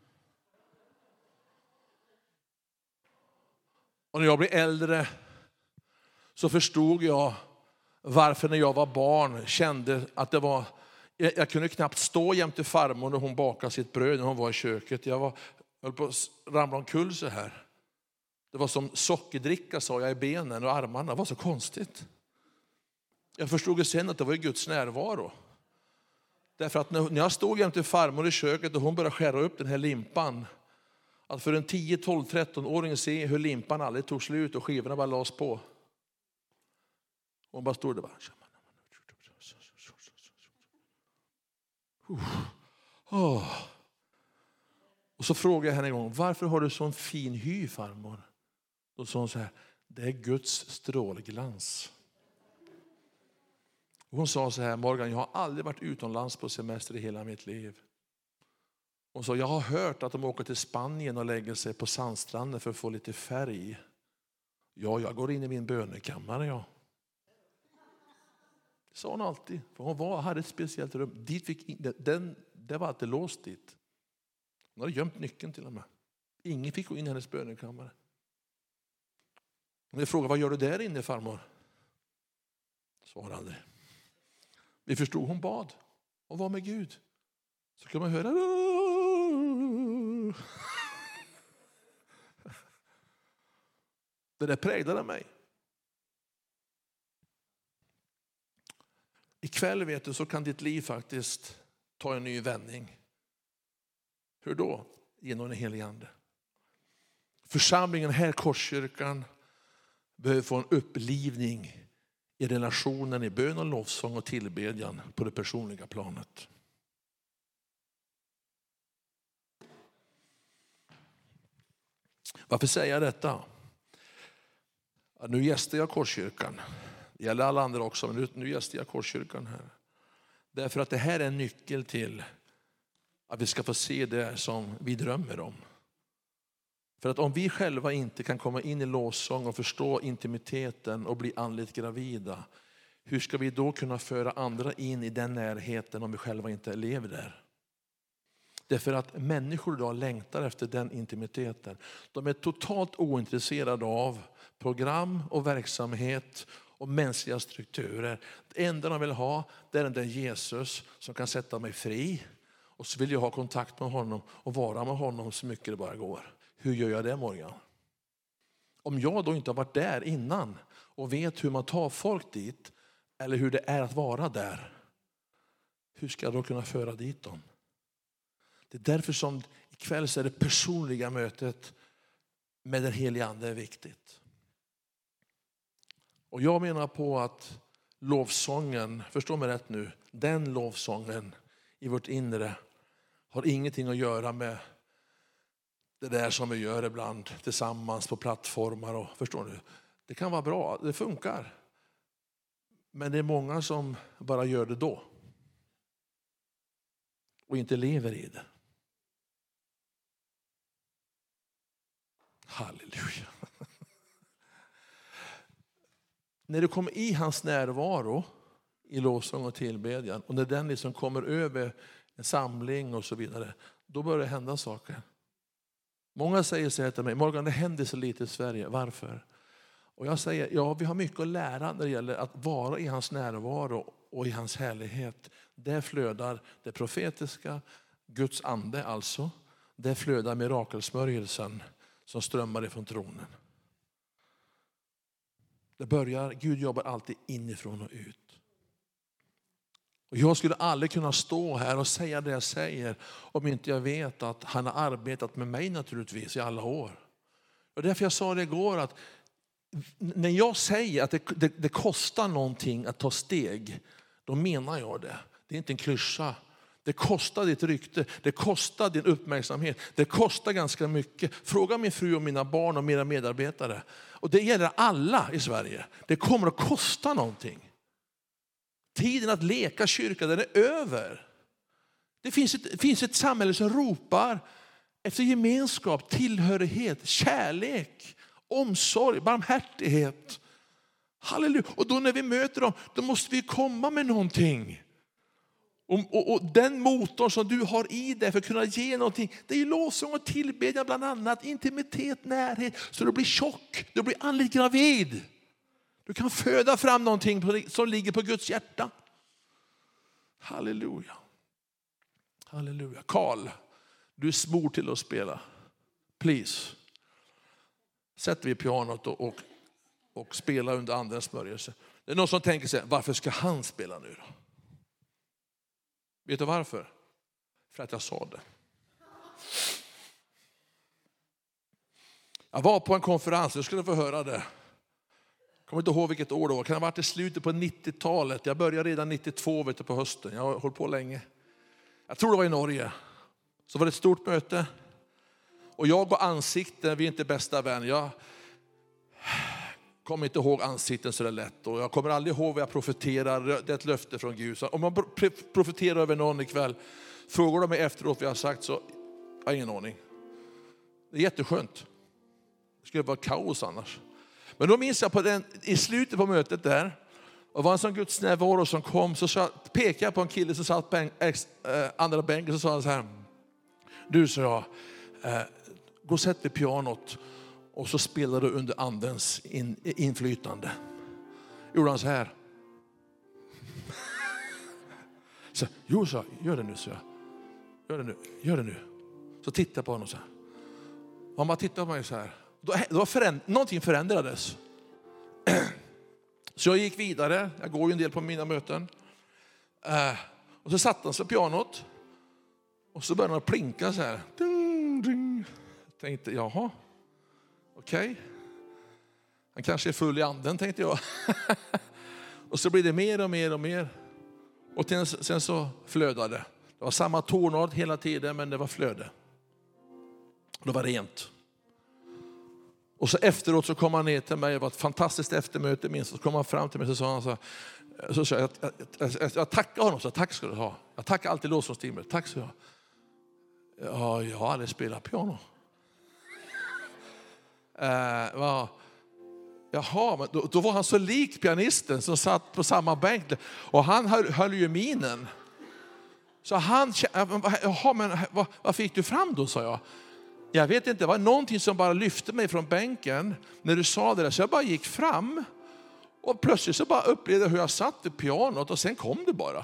Och när jag blev äldre så förstod jag varför när jag var barn kände att det var, jag kunde knappt stå jämte farmor när hon bakade sitt bröd när hon var i köket. Jag höll på att ramla omkull så här. Det var som sockerdricka, sa jag, i benen och armarna. Det var så konstigt. Jag förstod sen att det var Guds närvaro. Därför att när jag stod jämte farmor i köket och hon började skära upp den här limpan, att för en 10, 12, 13-åring se hur limpan aldrig tog slut och skivorna bara lades på. Hon bara stod där bara. Och så frågade jag henne en gång, varför har du sån fin hy, farmor? Då sa hon så här, det är Guds strålglans. Och hon sa så här, Morgan, jag har aldrig varit utomlands på semester i hela mitt liv. Hon sa, jag har hört att de åker till Spanien och lägger sig på sandstranden för att få lite färg. Ja, jag går in i min bönekammare, ja. Det sa hon alltid. För hon hade ett speciellt rum. Dit det var alltid låst dit. Hon hade gömt nyckeln till och med. Ingen fick gå in i hennes bönekammare. Och jag frågade, vad gör du där inne, farmor? Svarade aldrig. Vi förstod, hon bad och var med Gud. Så kan man höra. Det där präglade mig. Ikväll, vet du, så kan ditt liv faktiskt ta en ny vändning. Hur då? Genom den helige ande. Församlingen här, Korskyrkan, behöver få en upplivning i relationen i bön och lovsång och tillbedjan på det personliga planet. Varför säger jag detta? Ja, nu gästar jag Korskyrkan. Det gäller alla andra också, men nu gästar jag Korskyrkan här. Därför att det här är en nyckel till att vi ska få se det som vi drömmer om. För att om vi själva inte kan komma in i lovsång och förstå intimiteten och bli andligt gravida, hur ska vi då kunna föra andra in i den närheten om vi själva inte lever där? Därför att människor idag längtar efter den intimiteten. De är totalt ointresserade av program och verksamhet och mänskliga strukturer. Det enda de vill ha, det är den där Jesus som kan sätta mig fri. Och så vill jag ha kontakt med honom och vara med honom så mycket det bara går. Hur gör jag det, Morgan? Om jag då inte har varit där innan och vet hur man tar folk dit eller hur det är att vara där, hur ska jag då kunna föra dit dem? Det är därför som ikväll så är det personliga mötet med den helige ande är viktigt. Och jag menar på att lovsången, förstå mig rätt nu, den lovsången i vårt inre har ingenting att göra med det där som vi gör ibland tillsammans på plattformar. Och, förstår du? Det kan vara bra, det funkar. Men det är många som bara gör det då. Och inte lever i det. Halleluja. När du kommer i hans närvaro i lovsång och tillbedjan, och när den liksom kommer över en samling och så vidare, då börjar det hända saker. Många säger så här till mig: Morgan, det händer så lite i Sverige. Varför? Och jag säger, ja, vi har mycket att lära när det gäller att vara i hans närvaro och i hans härlighet. Där flödar det profetiska, Guds ande alltså. Där flödar mirakelsmörjelsen som strömmar ifrån tronen. Det börjar, Gud jobbar alltid inifrån och ut. Och jag skulle aldrig kunna stå här och säga det jag säger om inte jag vet att han har arbetat med mig naturligtvis i alla år. Och därför jag sa det igår, att när jag säger att det kostar någonting att ta steg, då menar jag det. Det är inte en klyscha. Det kostar ditt rykte, det kostar din uppmärksamhet, det kostar ganska mycket. Fråga min fru och mina barn och mina medarbetare. Och det gäller alla i Sverige. Det kommer att kosta någonting. Tiden att leka kyrka, den är över. Det finns ett samhälle som ropar efter gemenskap, tillhörighet, kärlek, omsorg, barmhärtighet. Halleluja. Och då när vi möter dem, då måste vi komma med någonting. Och den motorn som du har i dig för att kunna ge någonting, det är ju lovsång och tillbedjan bland annat. Intimitet, närhet, så du blir tjock, du blir andligt gravid. Du kan föda fram någonting som ligger på Guds hjärta. Halleluja. Halleluja. Karl, du är smord till att spela. Please. Sätt vi pianot och spela under andens smörjelse. Det är någon som tänker sig, varför ska han spela nu då? Vet du varför? För att jag sa det. Jag var på en konferens, jag skulle få höra det. Jag kommer inte ihåg vilket år det var. Kan det ha varit i slutet på 90-talet? Jag började redan 92 på hösten. Jag har hållit på länge. Jag tror det var i Norge. Så var det ett stort möte. Och jag och ansikten, vi är inte bästa vän. Jag kommer inte ihåg ansikten så det är lätt. Och jag kommer aldrig ihåg vad jag profeterar. Det är ett löfte från Gud. Så om man profeterar över någon ikväll, frågar de mig efteråt vad jag har sagt, så jag har ingen aning. Det är jätteskönt. Det skulle vara kaos annars. Men då minns jag i slutet på mötet där, och var en sån Guds närvaro som kom, så pekade jag på en kille som satt på andra bänken, så sa han så här: du, sa jag, gå och sätt vid pianot och så spelar du under andens inflytande. Gjorde han så här. Så, jo, så gör det nu, så jag. Gör det nu. Så tittade jag på honom så här. Och man tittade på mig så här. Någonting förändrades. Så jag gick vidare. Jag går ju en del på mina möten. Och så satt han sig på pianot. Och så började han plinka så här. Ding, ding. Jag tänkte, jaha. Okej. Han kanske är full i anden, tänkte jag. Och så blir det mer och mer och mer. Och sen så flödade det. Det var samma tonart hela tiden, men det var flöde. Det var rent. Och så efteråt så kom han ner till mig. Det var ett fantastiskt eftermöte minst. Så kom han fram till mig och så sa han så sa jag tackar honom. Så tack ska du ha. Jag tackar alltid lovsångsteamet. Tack så jag. Ja, jag har aldrig spelat piano. Jaha, men då var han så lik pianisten som satt på samma bänk. Och han höll ju minen. Så han, jaha, men vad fick du fram då, sa jag. Jag vet inte, det var någonting som bara lyfte mig från bänken när du sa det där. Så jag bara gick fram och plötsligt så bara upplevde jag hur jag satt vid pianot och sen kom det bara.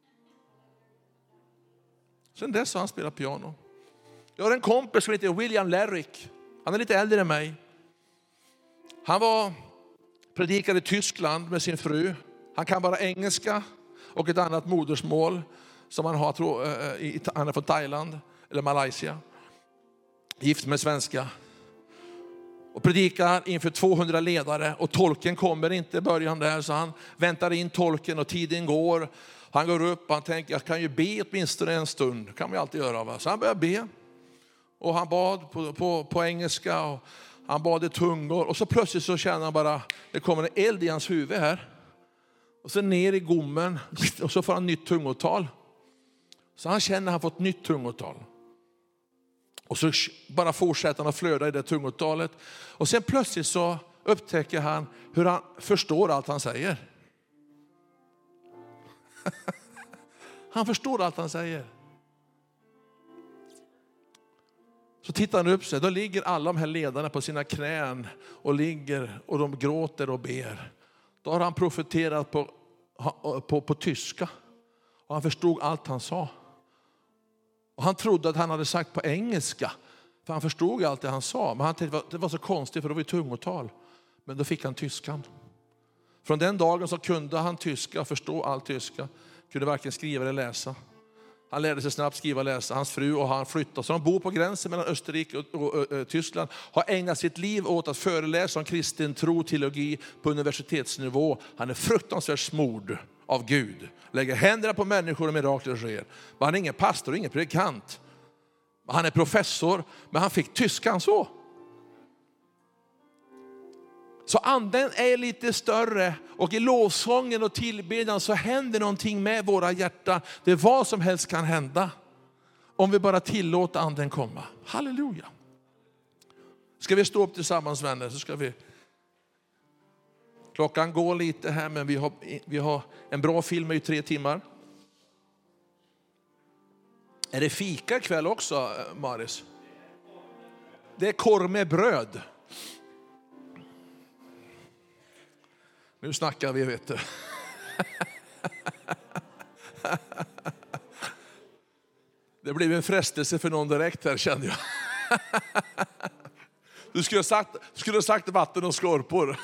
Sen dess har han spelat piano. Jag har en kompis som heter William Larrick. Han är lite äldre än mig. Han var predikare i Tyskland med sin fru. Han kan bara engelska och ett annat modersmål som han har, han är från Thailand eller Malaysia. Gift med svenska. och predikar inför 200 ledare. Och tolken kommer inte i början där, så han väntar in tolken och tiden går. Han går upp och han tänker, jag kan ju be åtminstone en stund. Det kan man ju alltid göra, va? Så han börjar be. Och han bad på engelska och han bad i tungor. Och så plötsligt så känner han bara, det kommer en eld i hans huvud här. Och så ner i gommen och så får han nytt tungotal. Så han känner att han fått nytt tungotal. Och så bara fortsätter han att flöda i det tungotalet. Och sen plötsligt så upptäcker han hur han förstår allt han säger. Han förstår allt han säger. Så tittar han upp sig. Då ligger alla de här ledarna på sina knän och ligger och de gråter och ber. Då har han profeterat på tyska. Och han förstod allt han sa. Och han trodde att han hade sagt på engelska. För han förstod allt det han sa. Men han tänkte att det var så konstigt, för det var ju tungotal. Men då fick han tyskan. Från den dagen så kunde han tyska, förstå all tyska. Kunde varken skriva eller läsa. Han lärde sig snabbt skriva och läsa. Hans fru och han flyttade. Så de bor på gränsen mellan Österrike och Tyskland. Har ägnat sitt liv åt att föreläsa om kristen tro, teologi på universitetsnivå. Han är fruktansvärt smord av Gud. Lägger händerna på människor och mirakler sker. Men han är ingen pastor och ingen predikant. Han är professor, men han fick tyskan så. Så anden är lite större, och i lovsången och tillbedjan så händer någonting med våra hjärtan. Det är vad som helst kan hända om vi bara tillåter anden komma. Halleluja. Ska vi stå upp tillsammans, vänner, så ska vi. Klockan går lite här, men vi har en bra film i 3 timmar. Är det fika kväll också, Maris? Det är korv med bröd. Nu snackar vi, vet du. Det blev en frestelse för någon direkt här, kände jag. Du skulle ha sagt vatten och skorpor.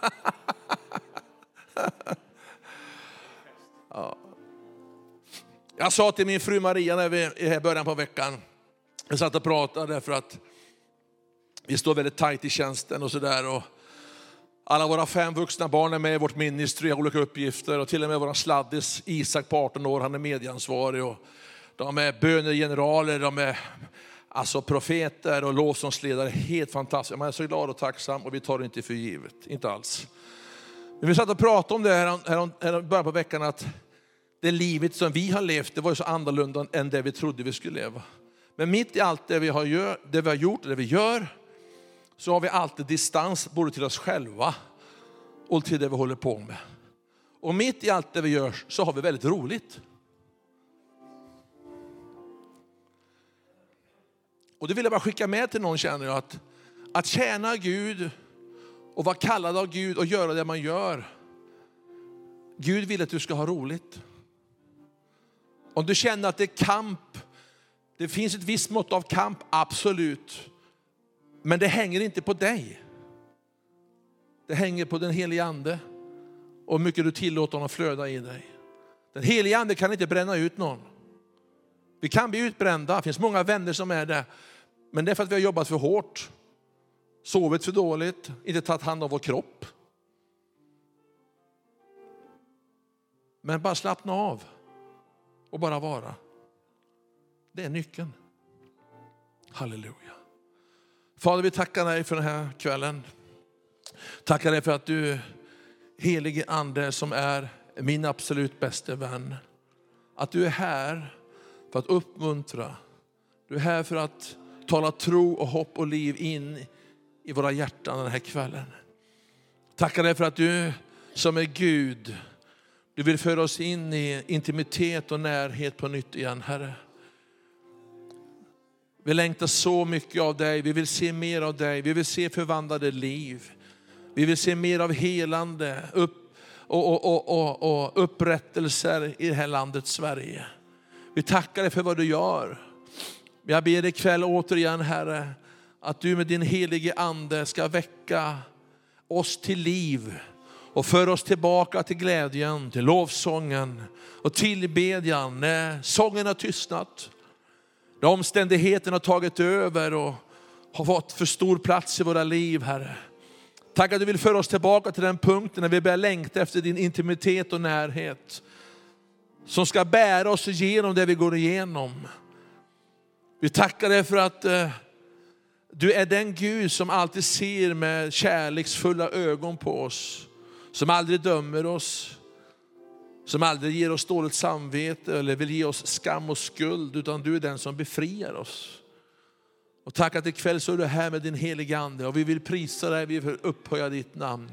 Ja. Jag sa till min fru Maria när vi är här början på veckan. Jag satt och pratade för att vi står väldigt tajt i tjänsten och sådär. Och alla våra 5 vuxna barn är med i vårt ministry, har olika uppgifter. Och till och med våra sladdis, Isak på 18 år, han är medieansvarig. Och de är bönegeneraler, de är alltså profeter och lovsångsledare. Helt fantastiskt. Man är så glad och tacksam, och vi tar det inte för givet. Inte alls. Men vi satt och pratade om det här början på veckan, att det livet som vi har levt, det var ju så annorlunda än det vi trodde vi skulle leva. Men mitt i allt det vi har gjort och det vi gör, så har vi alltid distans både till oss själva och till det vi håller på med. Och mitt i allt det vi gör så har vi väldigt roligt. Och det vill jag bara skicka med till någon, känner jag, att tjäna Gud och vara kallad av Gud och göra det man gör. Gud vill att du ska ha roligt. Om du känner att det är kamp, det finns ett visst mått av kamp, absolut. Men det hänger inte på dig. Det hänger på den helige ande och hur mycket du tillåter honom flöda i dig. Den helige ande kan inte bränna ut någon. Vi kan bli utbrända, det finns många vänner som är det. Men det är för att vi har jobbat för hårt, sovit för dåligt, inte tagit hand om vår kropp. Men bara slappna av och bara vara. Det är nyckeln. Halleluja. Fader, vi tackar dig för den här kvällen. Tackar dig för att du, helige ande, som är min absolut bästa vän. Att du är här för att uppmuntra. Du är här för att tala tro och hopp och liv in i våra hjärtan den här kvällen. Tackar dig för att du som är Gud, du vill föra oss in i intimitet och närhet på nytt igen, Herre. Vi längtar så mycket av dig. Vi vill se mer av dig. Vi vill se förvandlade liv. Vi vill se mer av helande och upprättelser i det här landet Sverige. Vi tackar dig för vad du gör. Jag ber dig ikväll återigen, Herre, att du med din helige ande ska väcka oss till liv och föra oss tillbaka till glädjen, till lovsången och tillbedjan när sången har tystnat. När omständigheten har tagit över har fått för stor plats i våra liv, Herre. Tack att du vill föra oss tillbaka till den punkten när vi börjar längta efter din intimitet och närhet. Som ska bära oss igenom det vi går igenom. Vi tackar dig för att du är den Gud som alltid ser med kärleksfulla ögon på oss. Som aldrig dömer oss. Som aldrig ger oss dåligt samvete eller vill ge oss skam och skuld. Utan du är den som befriar oss. Och tack att ikväll så är du här med din heliga ande. Och vi vill prisa dig, vi vill upphöja ditt namn.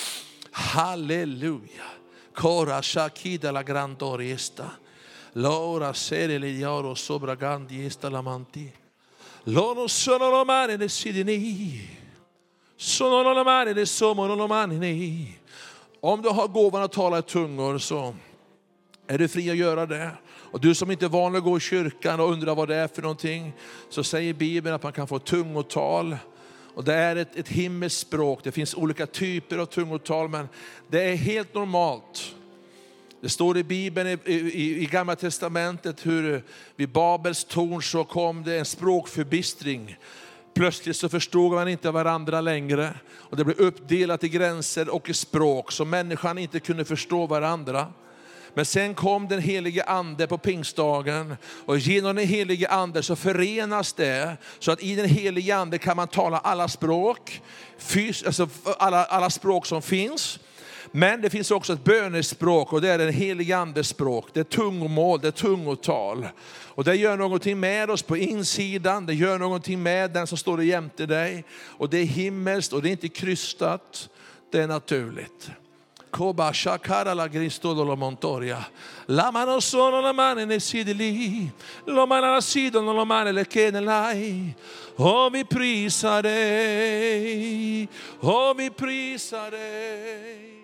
Halleluja. Kora shakida la grandoriesta. Laura sere liaro sobra gandiesta lamanti. Lono sono lo mani ne sidini. Sono lo mani ne sono lo mani. Om du har gåvan att tala i tungor så är du fri att göra det. Och du som inte är van att gå i kyrkan och undrar vad det är för någonting, så säger Bibeln att man kan få tungotal. Och det är ett himmelskt språk. Det finns olika typer av tungotal, men det är helt normalt. Det står i Bibeln i Gamla testamentet hur vid Babels torn så kom det en språkförbistring. Plötsligt så förstod man inte varandra längre. Och det blev uppdelat i gränser och i språk. Så människan inte kunde förstå varandra. Men sen kom den helige ande på pingstdagen. Och genom den helige ande så förenas det. Så att i den helige ande kan man tala alla språk. Alltså alla språk som finns. Men det finns också ett bönespråk och det är den helige andes språk. Det är tungomål, det är tungotal. Och det gör någonting med oss på insidan. Det gör någonting med den som står jämte dig. Och det är himmelskt och det är inte krystat. Det är naturligt. Koba shakara la gristolo la montoria. La mano sono la mano ne sidili. Lo mano la sidon lo mano le kenelai. Oh vi prisar dig. Oh vi prisar dig.